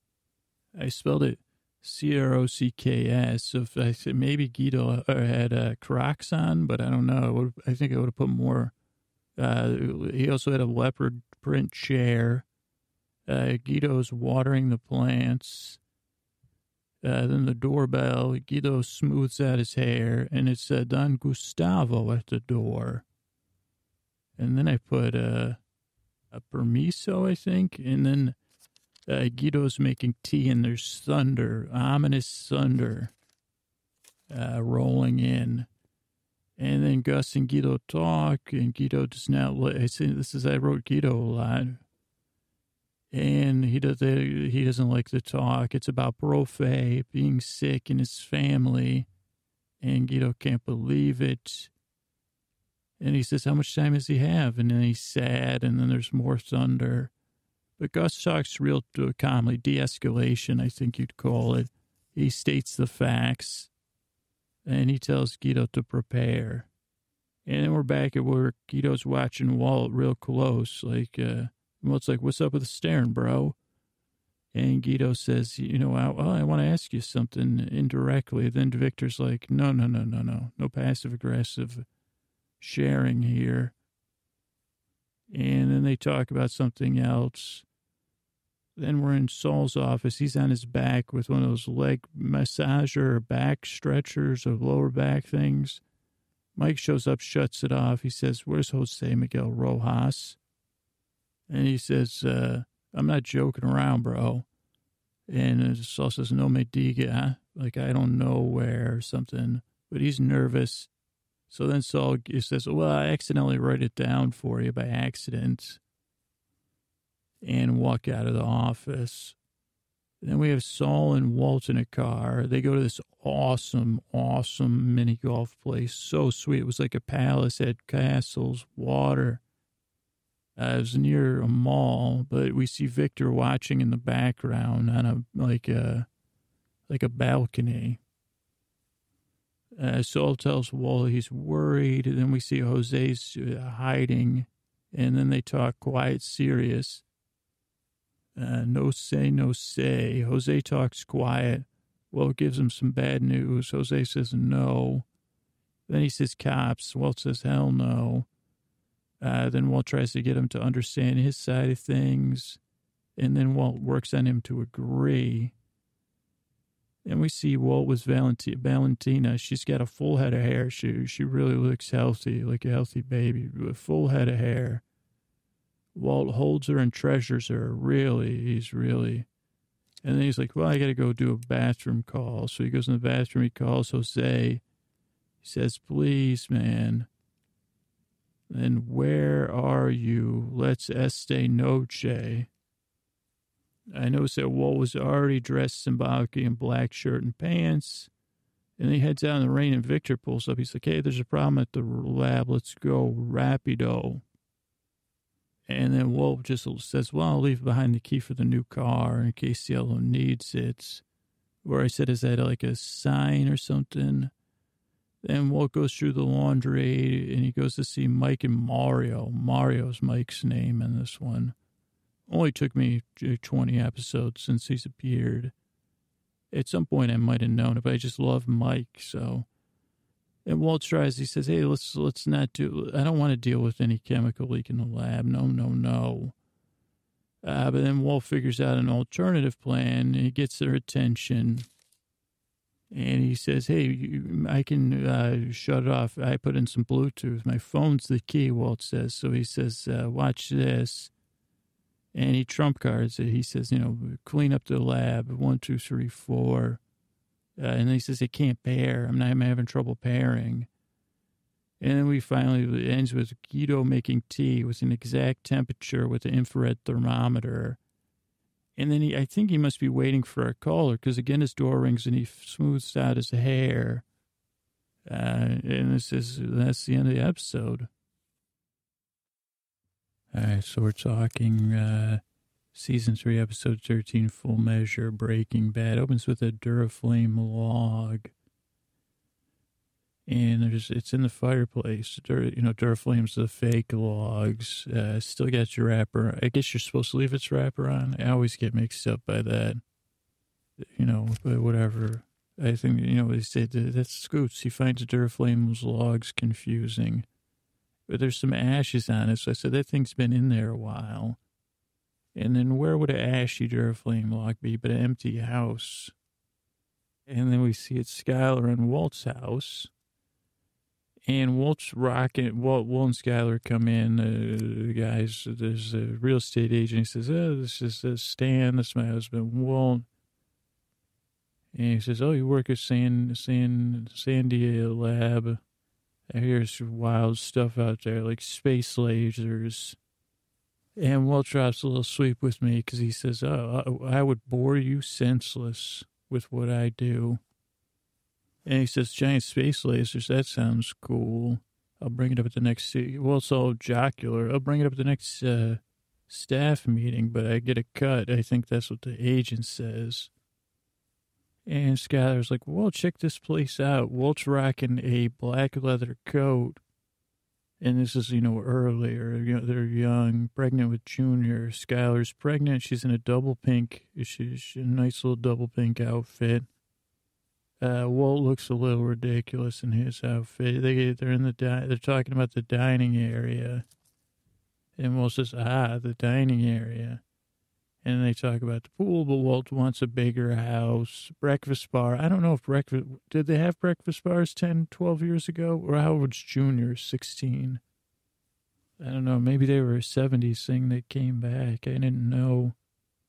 I spelled it C R O C K S. So if I said maybe Guido had uh, Crocs on, but I don't know. I, would, I think I would have put more. Uh, he also had a leopard print chair. Uh, Guido's watering the plants. Uh, then the doorbell. Guido smooths out his hair, and it's uh, Don Gustavo at the door. And then I put uh, a permiso, I think. And then uh, Guido's making tea, and there's thunder, ominous thunder uh, rolling in. And then Gus and Guido talk, and Guido does not. I say this is I wrote Guido a lot, and he does he doesn't like the talk. It's about Profe being sick and his family, and Guido can't believe it. And he says, how much time does he have? And then he's sad, and then there's more thunder. But Gus talks real calmly, de-escalation, I think you'd call it. He states the facts, and he tells Guido to prepare. And then we're back at work. Guido's watching Walt real close. Like, uh, Walt's like, what's up with the staring, bro? And Guido says, you know, I, well, I want to ask you something indirectly. Then Victor's like, no, no, no, no, no. No passive-aggressive sharing here. And then they talk about something else. Then we're in Saul's office. He's on his back with one of those leg massager or back stretchers or lower back things. Mike shows up, shuts it off. He says, where's Jose Miguel Rojas? And he says, uh, I'm not joking around, bro. And Saul says, no me diga. like I don't know where or something, but he's nervous. So then Saul says, well, I accidentally write it down for you by accident, and walk out of the office. Then we have Saul and Walt in a car. They go to this awesome, awesome mini golf place. So sweet. It was like a palace, had castles, water. Uh, it was near a mall, but we see Victor watching in the background on a like a like a balcony. Uh, Saul tells Walt he's worried, and then we see Jose's uh, hiding, and then they talk quiet, serious. Uh, no say, no say. Jose talks quiet. Walt gives him some bad news. Jose says no. Then he says cops. Walt says hell no. Uh, then Walt tries to get him to understand his side of things. And then Walt works on him to agree. And we see Walt with Valenti- Valentina. She's got a full head of hair. She, she really looks healthy, like a healthy baby, with a full head of hair. Walt holds her and treasures her. Really, he's really. And then he's like, well, I got to go do a bathroom call. So he goes in the bathroom. He calls Jose. He says, please, man. And where are you? Let's este noche. I noticed that Walt was already dressed symbolically in black shirt and pants. And he heads out in the rain, and Victor pulls up. He's like, hey, there's a problem at the lab. Let's go rapido. And then Walt just says, well, I'll leave behind the key for the new car in case Cielo needs it. Where I said, is that like a sign or something? Then Walt goes through the laundry, and he goes to see Mike and Mario. Mario's Mike's name in this one. Only took me twenty episodes since he's appeared. At some point I might have known it, but I just love Mike, so. And Walt tries, he says, hey, let's let's not do, I don't want to deal with any chemical leak in the lab. No, no, no. Uh, but then Walt figures out an alternative plan, and he gets their attention. And he says, hey, you, I can uh, shut it off. I put in some Bluetooth. My phone's the key, Walt says. So he says, uh, watch this. And he trump cards it. He says, you know, clean up the lab, one, two, three, four. Uh, and then he says, it can't pair. I'm not I'm having trouble pairing. And then we finally, it ends with Guido making tea with an exact temperature with an infrared thermometer. And then he, I think he must be waiting for a caller, because again his door rings and he smooths out his hair. Uh, and this is, that's the end of the episode. All right, so we're talking uh, season three, episode thirteen, Full Measure, Breaking Bad. Opens with a Duraflame log. And there's, it's in the fireplace. Dur, you know, Duraflame's the fake logs. Uh, still got your wrapper. I guess you're supposed to leave its wrapper on. I always get mixed up by that. You know, but whatever. I think, you know, they say that, that's Scoots. He finds Duraflame's logs confusing. But there's some ashes on it. So I said, that thing's been in there a while. And then where would an ashy Duraflame log be but an empty house? And then we see it's Skyler and Walt's house. And Walt's rocking. Walt, Walt and Skyler come in. Uh, the guys, there's a real estate agent. He says, oh, this is uh, Stan. That's my husband, Walt. And he says, oh, you work at San, San, Sandia Lab. I hear some wild stuff out there, like space lasers. And Walt drops a little sweep with me because he says, oh, I would bore you senseless with what I do. And he says, giant space lasers, that sounds cool. I'll bring it up at the next, well, it's all jocular. I'll bring it up at the next uh, staff meeting, but I get a cut. I think that's what the agent says. And Skyler's like, well, check this place out. Walt's rocking a black leather coat. And this is, you know, earlier. You know, they're young, pregnant with Junior. Skyler's pregnant. She's in a double pink, she's a nice little double pink outfit. Uh, Walt looks a little ridiculous in his outfit. They, they're in the, di- they're talking about the dining area. And Walt says, ah, the dining area. And they talk about the pool, but Walt wants a bigger house. Breakfast bar. I don't know if breakfast, did they have breakfast bars ten, twelve years ago? Or how was Junior, sixteen? I don't know. Maybe they were a seventies thing that came back. I didn't know.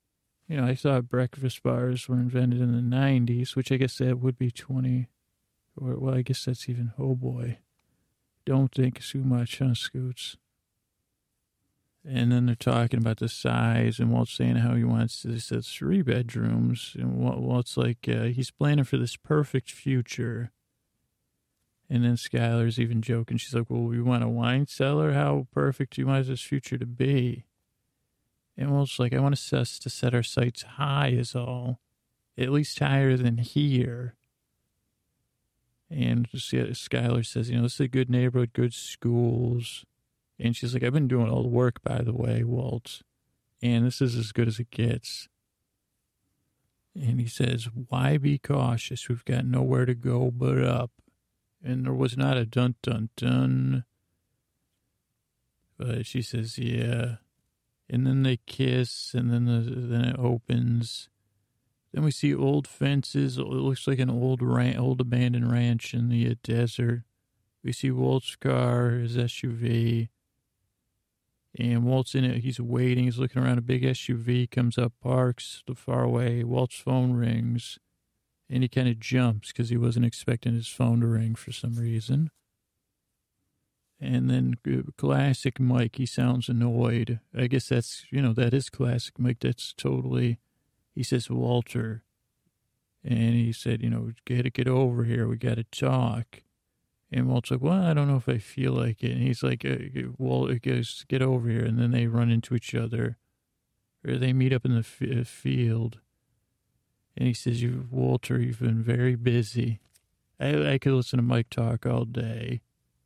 You know, I thought breakfast bars were invented in the nineties, which I guess that would be twenty. Or, well, I guess that's even, oh boy. Don't think too much, huh, Scoots? And then they're talking about the size, and Walt's saying how he wants, he says, three bedrooms. And Walt's like, uh, he's planning for this perfect future. And then Skylar's even joking. She's like, well, we want a wine cellar? How perfect do you want this future to be? And Walt's like, I want us to set our sights high is all. At least higher than here. And Skylar says, you know, this is a good neighborhood, good schools. And she's like, I've been doing all the work, by the way, Walt. And this is as good as it gets. And he says, why be cautious? We've got nowhere to go but up. And there was not a dun dun dun. But she says, yeah. And then they kiss, and then the, then it opens. Then we see old fences. It looks like an old ran- old abandoned ranch in the desert. We see Walt's car, his S U V. And Walt's in it. He's waiting. He's looking around. A big S U V comes up, parks far away. Walt's phone rings. And he kind of jumps because he wasn't expecting his phone to ring for some reason. And then classic Mike, he sounds annoyed. I guess that's, you know, that is classic Mike. That's totally, he says, Walter. And he said, you know, got to get over here. We got to talk. And Walt's like, well, I don't know if I feel like it. And he's like, uh, Walt goes, get over here. And then they run into each other. Or they meet up in the f- field. And he says, you, Walter, you've been very busy. I, I could listen to Mike talk all day.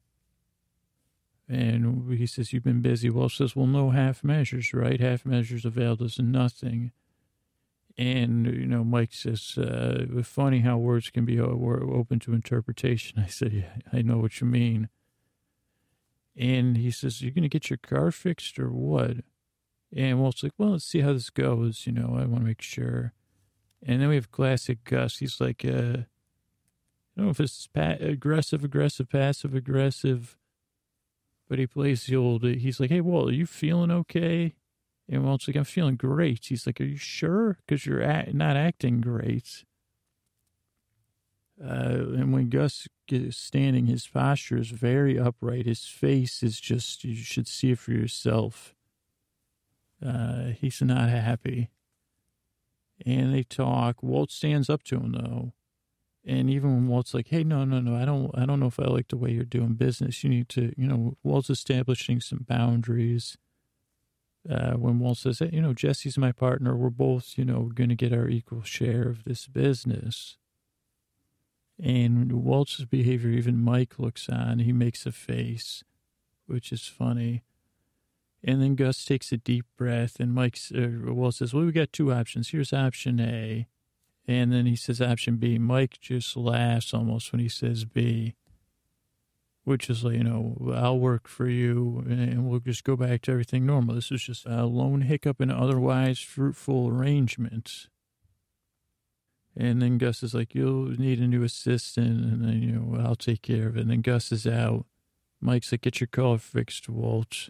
And he says, you've been busy. Walt says, well, no half measures, right? Half measures availed us nothing. And, you know, Mike says, uh, it's funny how words can be open to interpretation. I said, yeah, I know what you mean. And he says, you're going to get your car fixed or what? And Walt's like, well, let's see how this goes. You know, I want to make sure. And then we have classic Gus. He's like, uh, I don't know if it's pa- aggressive, aggressive, passive, aggressive. But he plays the old, he's like, hey, Walt, are you feeling okay? And Walt's like, I'm feeling great. He's like, are you sure? Because you're act- not acting great. Uh, and when Gus is standing, his posture is very upright. His face is just, you should see it for yourself. Uh, he's not happy. And they talk. Walt stands up to him, though. And even when Walt's like, hey, no, no, no, I don't, I don't know if I like the way you're doing business. You need to, you know, Walt's establishing some boundaries. Uh, when Walt says, hey, you know, Jesse's my partner. We're both, you know, going to get our equal share of this business. And Walt's behavior, even Mike looks on. He makes a face, which is funny. And then Gus takes a deep breath, and Mike, uh, Walt says, well, we got two options. Here's option A. And then he says option B. Mike just laughs almost when he says B, which is like, you know, I'll work for you and we'll just go back to everything normal. This is just a lone hiccup in otherwise fruitful arrangements. And then Gus is like, you'll need a new assistant, and then, you know, I'll take care of it. And then Gus is out. Mike's like, get your car fixed, Walt.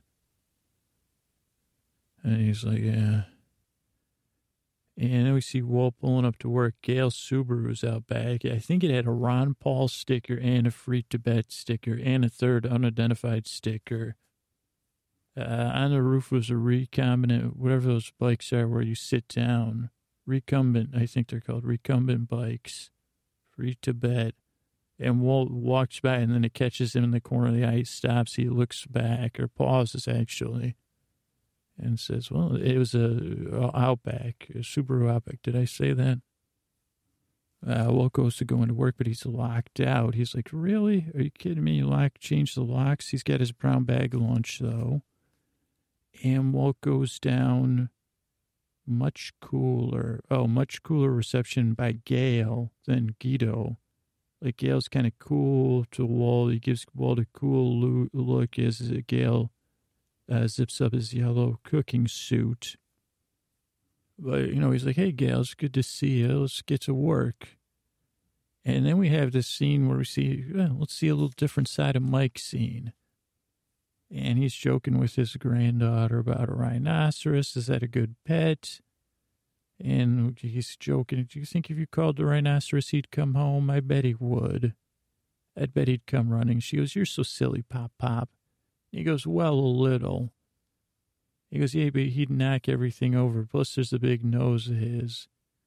And he's like, yeah. And then we see Walt pulling up to work. Gail Subaru's out back. I think it had a Ron Paul sticker and a Free Tibet sticker and a third unidentified sticker. Uh, on the roof was a recombinant, whatever those bikes are where you sit down. Recumbent, I think they're called recumbent bikes. Free Tibet. And Walt walks by, and then it catches him in the corner of the eye. He stops. He looks back, or pauses, actually. And says, well, it was a Outback, a Subaru Outback. Did I say that? Uh, Walt goes to go into work, but he's locked out. He's like, really? Are you kidding me? You lock, change the locks? He's got his brown bag lunch, though. And Walt goes down, much cooler. Oh, much cooler reception by Gail than Guido. Like, Gail's kind of cool to Walt. He gives Walt a cool look as Gail Uh, zips up his yellow cooking suit. But, you know, he's like, hey, Gail, it's good to see you. Let's get to work. And then we have this scene where we see, well, let's see a little different side of Mike's scene. And he's joking with his granddaughter about a rhinoceros. Is that a good pet? And he's joking. Do you think if you called the rhinoceros, he'd come home? I bet he would. I bet he'd come running. She goes, you're so silly, Pop Pop. He goes, well, a little. He goes, yeah, but he'd knock everything over. Plus, there's a big nose of his.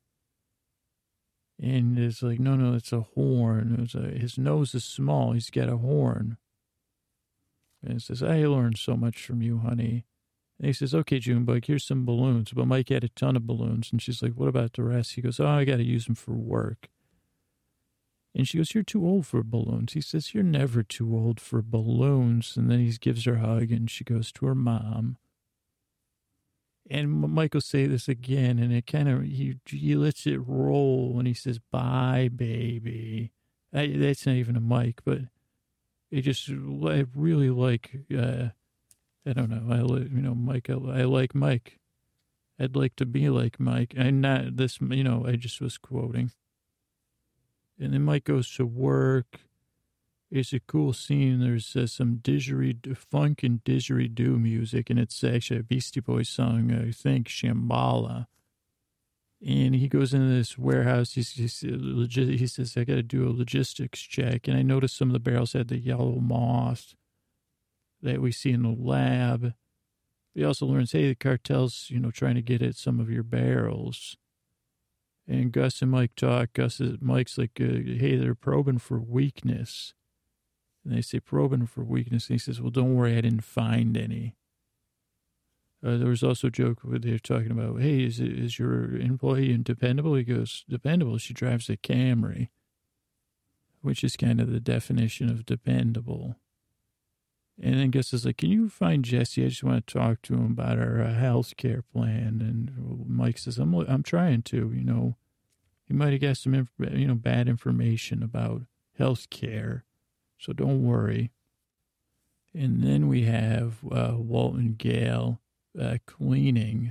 And it's like, no, no, it's a horn. It's a, his nose is small. He's got a horn. And he says, I learned so much from you, honey. And he says, okay, Junebug, here's some balloons. But Mike had a ton of balloons. And she's like, what about the rest? He goes, oh, I got to use them for work. And she goes, you're too old for balloons. He says, you're never too old for balloons. And then he gives her a hug, and she goes to her mom. And Michael say this again, and it kind of, he, he lets it roll, and he says, bye, baby. I, that's not even a mic, but it just, I really like, uh, I don't know, I you know, Mike, I, I like Mike. I'd like to be like Mike. I'm not this, you know, I just was quoting. And then Mike goes to work. It's a cool scene. There's uh, some didgeridoo, funk and didgeridoo music, and it's actually a Beastie Boys song, I think, Shambhala. And he goes into this warehouse. He's, he's legit, he says, I got to do a logistics check. And I noticed some of the barrels had the yellow moth that we see in the lab. He also learns, hey, the cartel's, you know, trying to get at some of your barrels. And Gus and Mike talk. Gus is, Mike's like, uh, hey, they're probing for weakness. And they say, probing for weakness. And he says, well, don't worry, I didn't find any. Uh, there was also a joke where they were talking about, hey, is it, is your employee dependable? He goes, dependable. She drives a Camry, which is kind of the definition of dependable. And then Gus is like, can you find Jesse? I just want to talk to him about our uh, health care plan. And Mike says, I'm I'm trying to, you know. He might have got some, inf- you know, bad information about health care. So don't worry. And then we have uh, Walt and Gail uh, cleaning.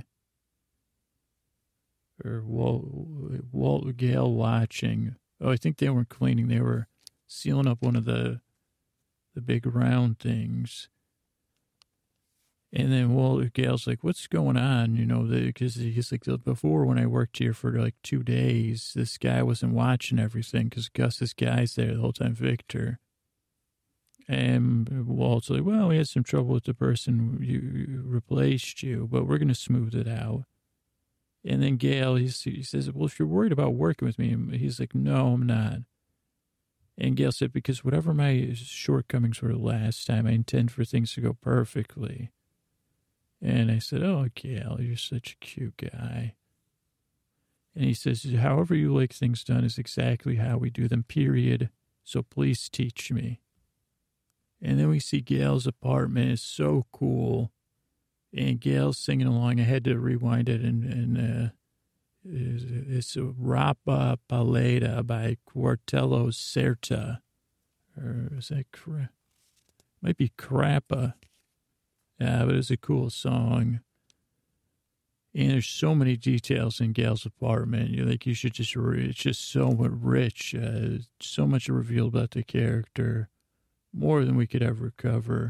Or Walt, Walt and Gail watching. Oh, I think they weren't cleaning. They were sealing up one of the the big round things. And then Walt, Gail's like, what's going on? You know, because he's like, before when I worked here for like two days, this guy wasn't watching everything because Gus's guy's there the whole time, Victor. And Walt's like, well, we had some trouble with the person you replaced you, but we're going to smooth it out. And then Gail, he's, he says, well, if you're worried about working with me, he's like, no, I'm not. And Gail said, because whatever my shortcomings were last time, I intend for things to go perfectly. And I said, oh, Gail, you're such a cute guy. And he says, however you like things done is exactly how we do them, period. So please teach me. And then we see Gail's apartment. It's so cool. And Gail's singing along. I had to rewind it and, and uh, it's Rapa Paleta by Quartello Certa. Or is that cra- might be Crappa. Yeah, but it's a cool song. And there's so many details in Gail's apartment. You like you should just re- it's just so rich, uh, so much revealed about the character, more than we could ever cover.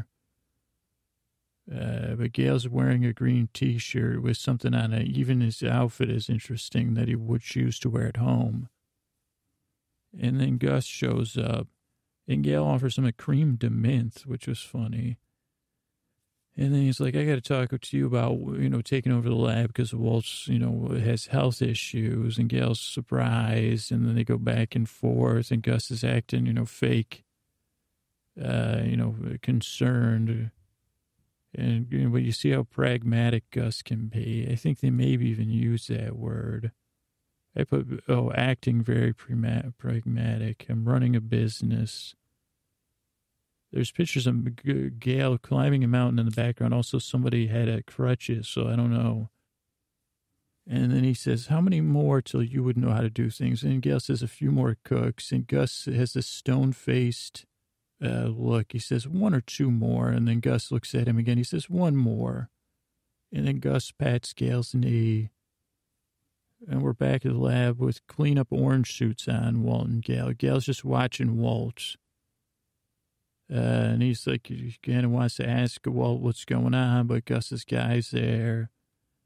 Uh, but Gail's wearing a green T-shirt with something on it. Even his outfit is interesting that he would choose to wear at home. And then Gus shows up, and Gail offers him a cream de menthe, which was funny. And then he's like, I got to talk to you about, you know, taking over the lab because Walt's, you know, has health issues. And Gail's surprised, and then they go back and forth, and Gus is acting, you know, fake, uh, you know, concerned. And you know, but you see how pragmatic Gus can be. I think they maybe even use that word. I put, oh, acting very pragmatic. I'm running a business. There's pictures of Gail climbing a mountain in the background. Also, somebody had a crutches, so I don't know. And then he says, how many more till you would know how to do things? And Gail says, a few more cooks. And Gus has this stone-faced Uh, look, he says, one or two more. And then Gus looks at him again. He says, one more. And then Gus pats Gail's knee. And we're back at the lab with clean-up orange suits on, Walt and Gail. Gail's just watching Walt. Uh, and he's like, he kind of wants to ask Walt what's going on, but Gus's guy's there.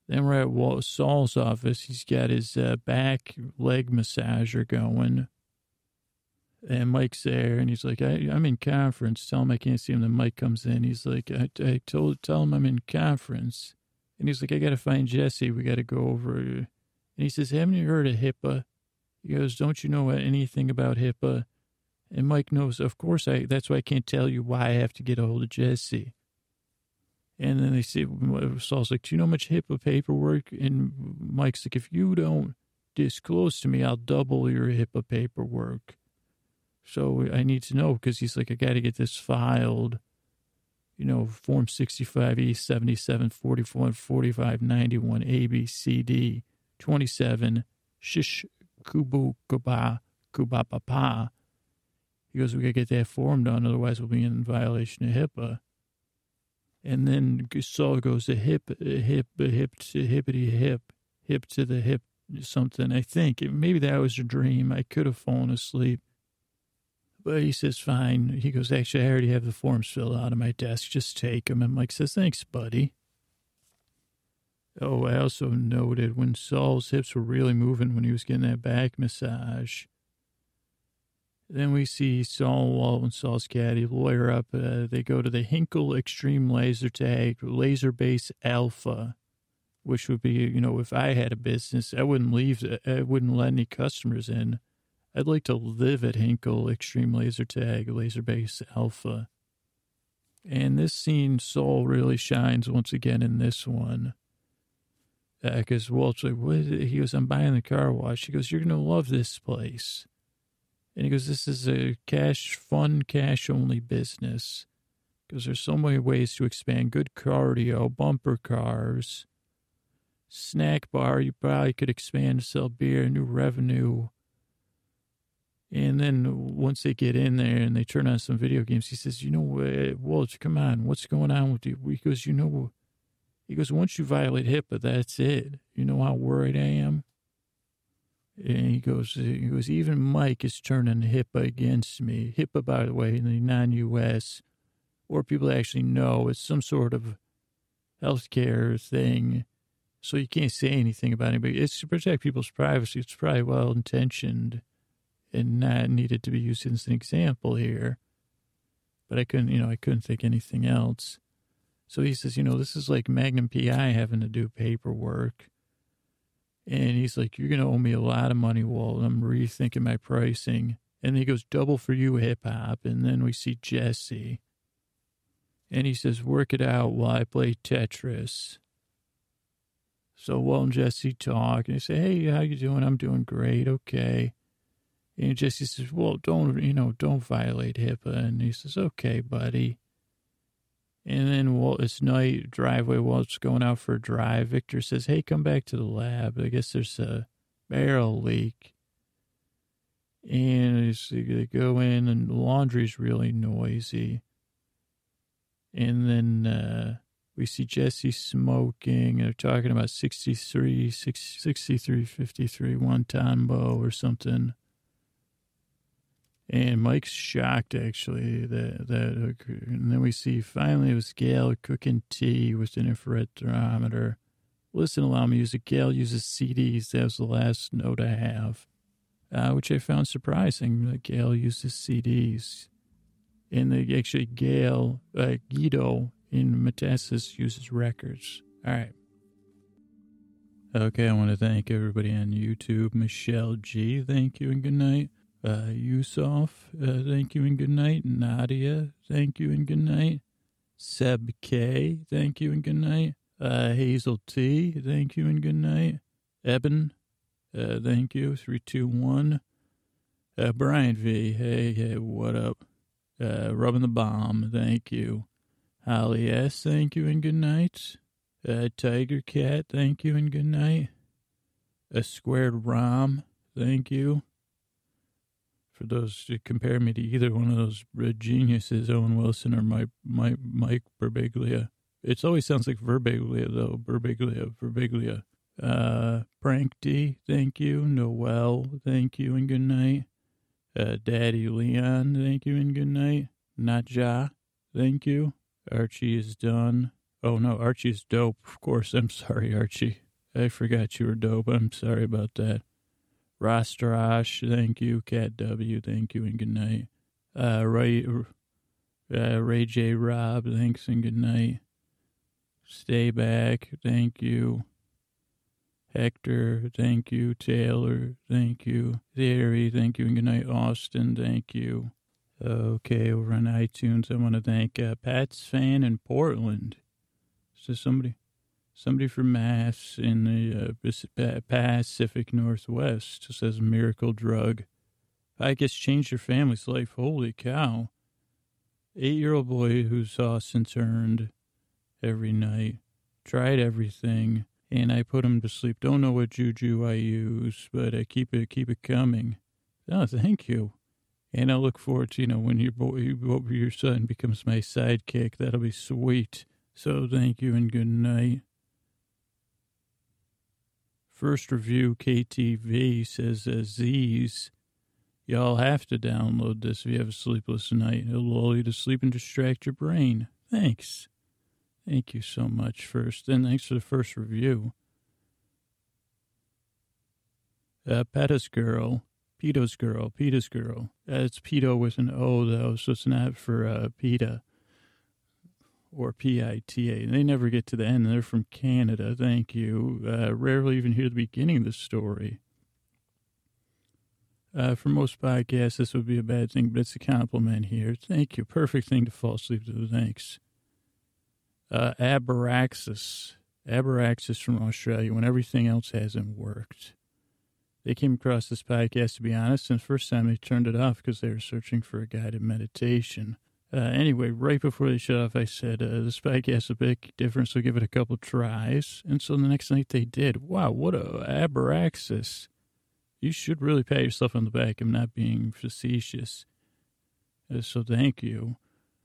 Then we're at Walt, Saul's office. He's got his uh, back leg massager going. And Mike's there, and he's like, I, I'm in conference. Tell him I can't see him. Then Mike comes in. He's like, I, I told, tell him I'm in conference. And he's like, I got to find Jesse. We got to go over. And he says, haven't you heard of HIPAA? He goes, don't you know anything about HIPAA? And Mike knows, of course, I. That's why I can't tell you why I have to get a hold of Jesse. And then they say, Saul's like, do you know how much HIPAA paperwork? And Mike's like, if you don't disclose to me, I'll double your HIPAA paperwork. So I need to know, because he's like, I got to get this filed, you know, Form sixty-five E, seventy-seven, forty-four, forty-five, ninety-one, A, B, C, D, twenty-seven, shish, kubu, kuba, kuba, papa. He goes, we got to get that form done, otherwise we'll be in violation of HIPAA. And then Saul goes to hip, hip, hip to hippity hip, hip to the hip, something. I think maybe that was a dream. I could have fallen asleep. But he says, fine. He goes, actually, I already have the forms filled out on my desk. Just take them. And Mike says, thanks, buddy. Oh, I also noted when Saul's hips were really moving when he was getting that back massage. Then we see Saul Walt and Saul's caddy lawyer up. Uh, they go to the Hinkle Extreme Laser Tag, Laser Base Alpha, which would be, you know, if I had a business, I wouldn't leave, I wouldn't let any customers in. I'd like to live at Hinkle Extreme Laser Tag, Laser Base Alpha. And this scene, Saul really shines once again in this one. Because uh, Walt's like, what is it? He goes, I'm buying the car wash. He goes, you're going to love this place. And he goes, this is a cash, fun, cash-only business. Because there's so many ways to expand good cardio, bumper cars, snack bar. You probably could expand to sell beer, new revenue. And then once they get in there and they turn on some video games, he says, you know, uh, Walter, come on, what's going on with you? He goes, you know, he goes, once you violate HIPAA, that's it. You know how worried I am? And he goes, he goes, even Mike is turning HIPAA against me. HIPAA, by the way, in the non-U S, or people actually know it's some sort of healthcare thing. So you can't say anything about anybody. It's to protect people's privacy. It's probably well-intentioned and not needed to be used as an example here. But I couldn't, you know, I couldn't think anything else. So he says, you know, this is like Magnum P I having to do paperwork. And he's like, you're going to owe me a lot of money, Walt. I'm rethinking my pricing. And he goes, double for you, hip-hop. And then we see Jesse. And he says, work it out while I play Tetris. So Walt and Jesse talk. And they say, hey, how you doing? I'm doing great. Okay. And Jesse says, well, don't, you know, don't violate HIPAA. And he says, okay, buddy. And then Walt, it's night, driveway, Walt's going out for a drive. Victor says, hey, come back to the lab. I guess there's a barrel leak. And they go in, and the laundry's really noisy. And then uh, we see Jesse smoking. They're talking about sixty-three, sixty-three fifty-three, Wantambo or something. And Mike's shocked, actually, that, that, and then we see finally it was Gail cooking tea with an infrared thermometer. Listen to loud music. Gail uses C Ds. That was the last note I have, uh, which I found surprising that Gail uses C Ds. And they actually, Gail, uh, Guido in Metasis uses records. All right. Okay, I want to thank everybody on YouTube. Michelle G., thank you and good night. Uh, Yusuf, uh, thank you and good night. Nadia, thank you and good night. Seb K, thank you and good night. Uh, Hazel T, thank you and good night. Eben, uh, thank you. three two one. Uh, Brian V, hey, hey, what up? Uh, Rubbing the Bomb, thank you. Holly S, thank you and good night. Uh, Tiger Cat, thank you and good night. A Squared Rom, thank you. For those to compare me to either one of those geniuses, Owen Wilson or Mike, Mike, Mike Birbiglia. It always sounds like Verbiglia, though. Birbiglia, Verbiglia. Uh, Prank D, thank you. Noel, thank you and good night. Uh, Daddy Leon, thank you and good night. Natja, thank you. Archie is done. Oh, no, Archie's dope. Of course, I'm sorry, Archie. I forgot you were dope. I'm sorry about that. Rostarash, thank you. Cat W, thank you, and good night. Uh, Ray, uh, Ray J. Rob, thanks and good night. Stay back, thank you. Hector, thank you. Taylor, thank you. Theory, thank you, and good night. Austin, thank you. Okay, over on iTunes, I want to thank uh, Pat's fan in Portland. So somebody, somebody from Mass in the uh, Pacific Northwest says miracle drug. I guess changed your family's life. Holy cow! Eight-year-old boy who's Austin turned every night, tried everything, and I put him to sleep. Don't know what juju I use, but I keep it keep it coming. Oh, thank you. And I look forward to, you know, when your boy, your son becomes my sidekick. That'll be sweet. So thank you and good night. First review, K T V says, uh, Z's, y'all have to download this if you have a sleepless night. It'll lull you to sleep and distract your brain. Thanks. Thank you so much first. And thanks for the first review. Uh, Pettis Girl. Peto's Girl, Peta's Girl. Uh, it's Peto with an O, though, so it's not for uh, Peta or P I T A. They never get to the end. They're from Canada. Thank you. Uh, rarely even hear the beginning of the story. Uh, for most podcasts, this would be a bad thing, but it's a compliment here. Thank you. Perfect thing to fall asleep to. Thanks. Uh, Abaraxis. Abaraxis from Australia, when everything else hasn't worked. They came across this podcast, to be honest, and the first time they turned it off because they were searching for a guided meditation. Uh, anyway, right before they shut off, I said, uh, this podcast is a big difference, so give it a couple tries. And so the next night they did. Wow, what a abaraxis. You should really pat yourself on the back. I'm not being facetious. Uh, so thank you.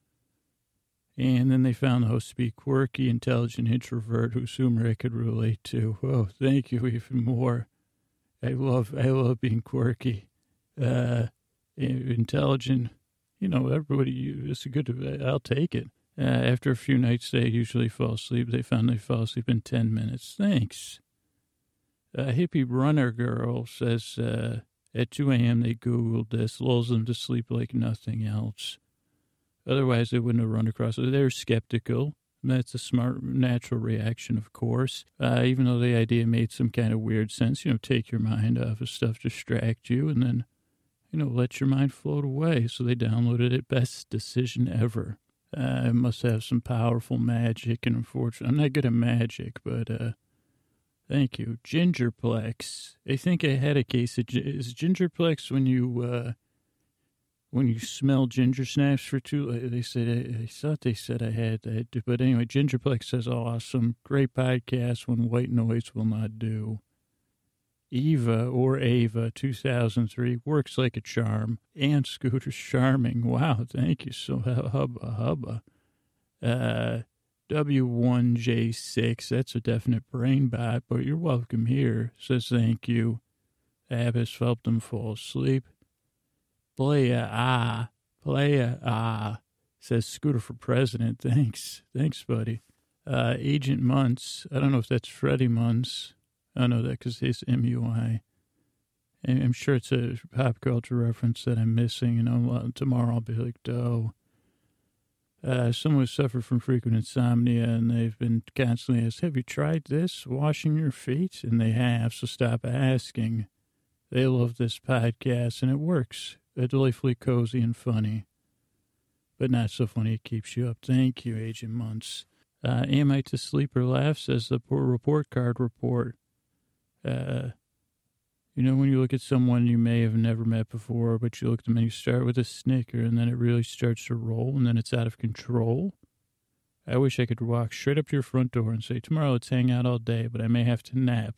And then they found the host to be quirky, intelligent introvert whose humor I could relate to. Oh, thank you even more. I love, I love being quirky, uh, intelligent. You know, everybody, it's a good, I'll take it. Uh, after a few nights, they usually fall asleep. They found they fall asleep in ten minutes. Thanks. A uh, hippie runner girl says, uh, at two a.m. they Googled this, lulls them to sleep like nothing else. Otherwise, they wouldn't have run across it. They're skeptical. That's a smart, natural reaction, of course. Uh, even though the idea made some kind of weird sense, you know, take your mind off of stuff, distract you, and then, you know, let your mind float away. So they downloaded it. Best decision ever. Uh, it must have some powerful magic, and unfortunately, I'm not good at magic, but uh, thank you. Gingerplex. I think I had a case of, is Gingerplex when you, uh, when you smell ginger snaps for too, they said, I, I thought they said I had that. But anyway, Gingerplex says, awesome, great podcast when white noise will not do. Eva or Ava, two thousand three, works like a charm. And Scooter's charming. Wow, thank you so hubba hubba. Uh, W one J six, that's a definite brain bot, but you're welcome here. Says thank you. Abbas helped them fall asleep. Playa, ah, playa, ah, says Scooter for president. Thanks. Thanks, buddy. Uh, Agent Muntz. I don't know if that's Freddie Muntz. I know that because he's M U I. And I'm sure it's a pop culture reference that I'm missing. You know, tomorrow I'll be like, dough. Uh, someone who suffered from frequent insomnia, and they've been constantly asked, have you tried this, washing your feet? And they have, so stop asking. They love this podcast, and it works. Delightfully cozy and funny, but not so funny it keeps you up. Thank you, Agent Muntz. Uh, am I to sleep or laugh, says the poor report card report. Uh, you know, when you look at someone you may have never met before, but you look at them and you start with a snicker, and then it really starts to roll, and then it's out of control. I wish I could walk straight up to your front door and say, tomorrow let's hang out all day, but I may have to nap.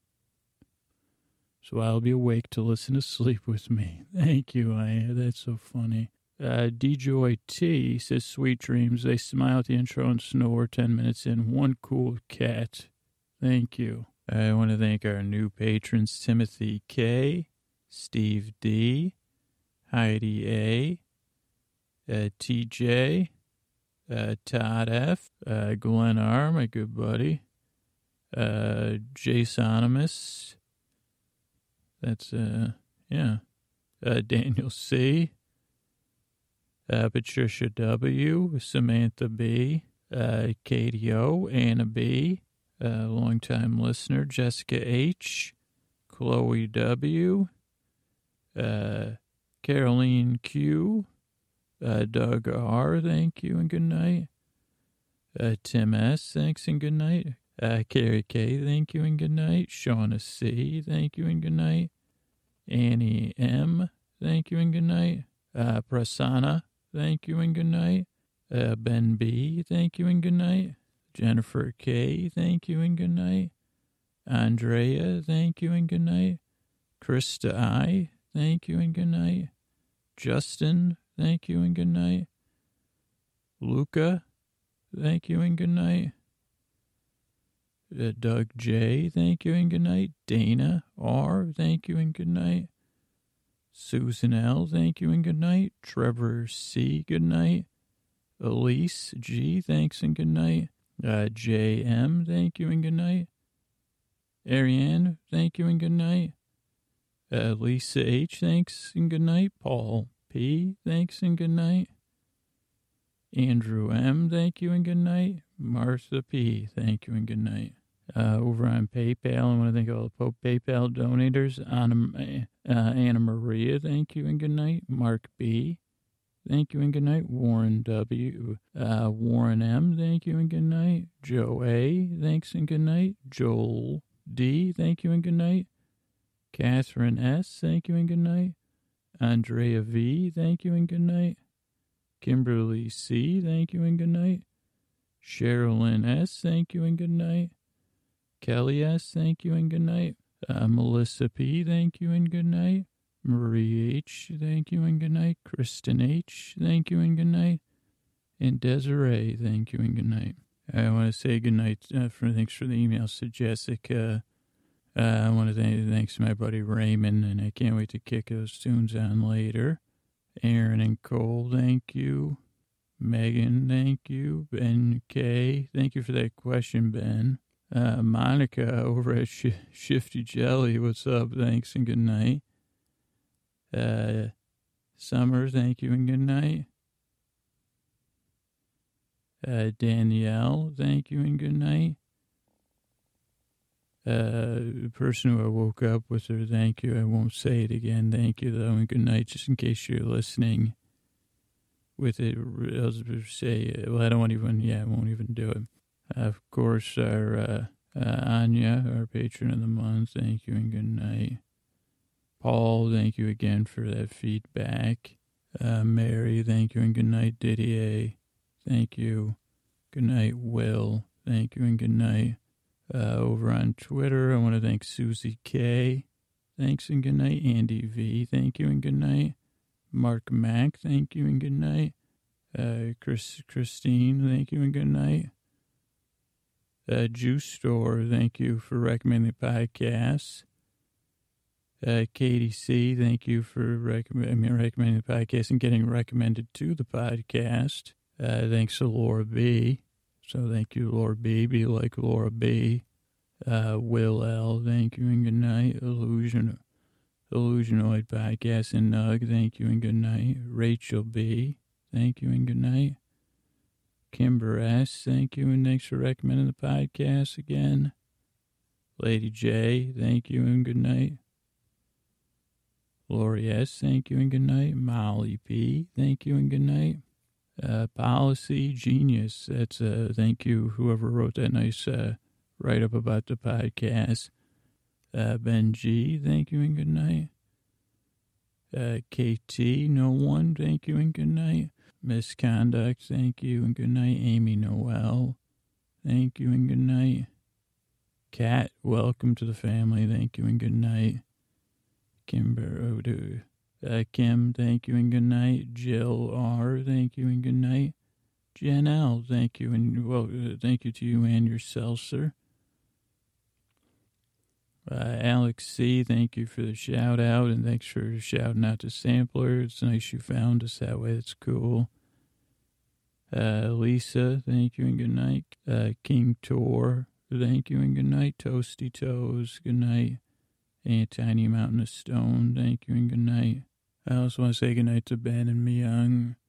So I'll be awake to listen to Sleep With Me. Thank you, I. That's so funny. Uh, D-Joy T says, sweet dreams. They smile at the intro and snore ten minutes in. One cool cat. Thank you. I want to thank our new patrons, Timothy K, Steve D, Heidi A, uh, T J, Uh, Todd F. Uh, Glenn R., my good buddy. Uh, Jasonimus. That's, uh, yeah. Uh, Daniel C. Uh, Patricia W. Samantha B. Uh, Katie O. Anna B. Uh, longtime listener. Jessica H. Chloe W. Uh, Caroline Q. Uh, Doug R. Thank you and good night. Uh, Tim S. Thanks and good night. Uh, Carrie K. Thank you and good night. Shauna C. Thank you and good night. Annie M. Thank you and good night. Uh, Prasanna. Thank you and good night. Uh, Ben B. Thank you and good night. Jennifer K. Thank you and good night. Andrea. Thank you and good night. Krista I. Thank you and good night. Justin. Thank you and good night. Luca. Thank you and good night. Uh, Doug J. Thank you and good night. Dana R. Thank you and good night. Susan L. Thank you and good night. Trevor C. Good night. Elise G. Thanks and good night. Uh, J M. Thank you and good night. Ariane. Thank you and good night. Uh, Lisa H. Thanks and good night. Paul P. Thanks and good night. Andrew M. Thank you and good night. Martha P. Thank you and good night. Uh, over on PayPal, I want to thank all the PayPal donators. Anna, uh, Anna Maria, thank you and good night. Mark B. Thank you and good night. Warren W. Uh, Warren M. Thank you and good night. Joe A. Thanks and good night. Joel D. Thank you and good night. Catherine S. Thank you and good night. Andrea V. Thank you and good night. Kimberly C. Thank you and good night. Sherilyn S. Thank you and good night. Kelly S. Thank you and good night. Uh, Melissa P. Thank you and good night. Marie H. Thank you and good night. Kristen H. Thank you and good night. And Desiree, thank you and good night. I want to say good night uh, for thanks for the emails to Jessica. Uh, I want to thank thanks to my buddy Raymond, and I can't wait to kick those tunes on later. Aaron and Cole, thank you. Megan, thank you. Ben K, thank you for that question, Ben. Uh, Monica over at Sh- Shifty Jelly, what's up? Thanks and good night. Uh, Summer, thank you and good night. Uh, Danielle, thank you and good night. Uh, the person who I woke up with her, thank you. I won't say it again. Thank you, though, and good night, just in case you're listening with it. I'll say, well, I don't want even, yeah, I won't even do it. Uh, of course, our uh, uh, Anya, our patron of the month, thank you and good night. Paul, thank you again for that feedback. Uh, Mary, thank you and good night. Didier, thank you. Good night, Will. Thank you and good night. Uh, over on Twitter, I want to thank Susie K. Thanks and good night. Andy V. Thank you and good night. Mark Mack, thank you and good night. Uh, Chris, Christine, thank you and good night. Uh, Juice Store, thank you for recommending the podcast. Uh, Katie C., thank you for recommend, I mean, recommending the podcast and getting recommended to the podcast. Uh, thanks to Laura B. So thank you, Laura B. Be like Laura B. Uh, Will L., thank you and good night. Illusion, Illusionoid Podcast and Nug, thank you and good night. Rachel B., thank you and good night. Kimber S., thank you and thanks for recommending the podcast again. Lady J., thank you and good night. Lori S., thank you and good night. Molly P., thank you and good night. Uh, Policy Genius, that's a uh, thank you, whoever wrote that nice uh, write-up about the podcast. Uh, Ben G., thank you and good night. Uh, K T, no one, thank you and good night. Misconduct, thank you and good night. Amy Noel, thank you and good night. Kat, welcome to the family, thank you and good night. Kimber Odu. Uh, Kim, thank you and good night. Jill R., thank you and good night. Jen L., thank you and well, uh, thank you to you and your seltzer. Uh, Alex C., thank you for the shout out and thanks for shouting out to Sampler. It's nice you found us that way. It's cool. Uh, Lisa, thank you and good night. Uh, King Tor, thank you and good night. Toasty Toes, good night. And Tiny Mountain of Stone, thank you and good night. I also want to say good night to Ben and Myung.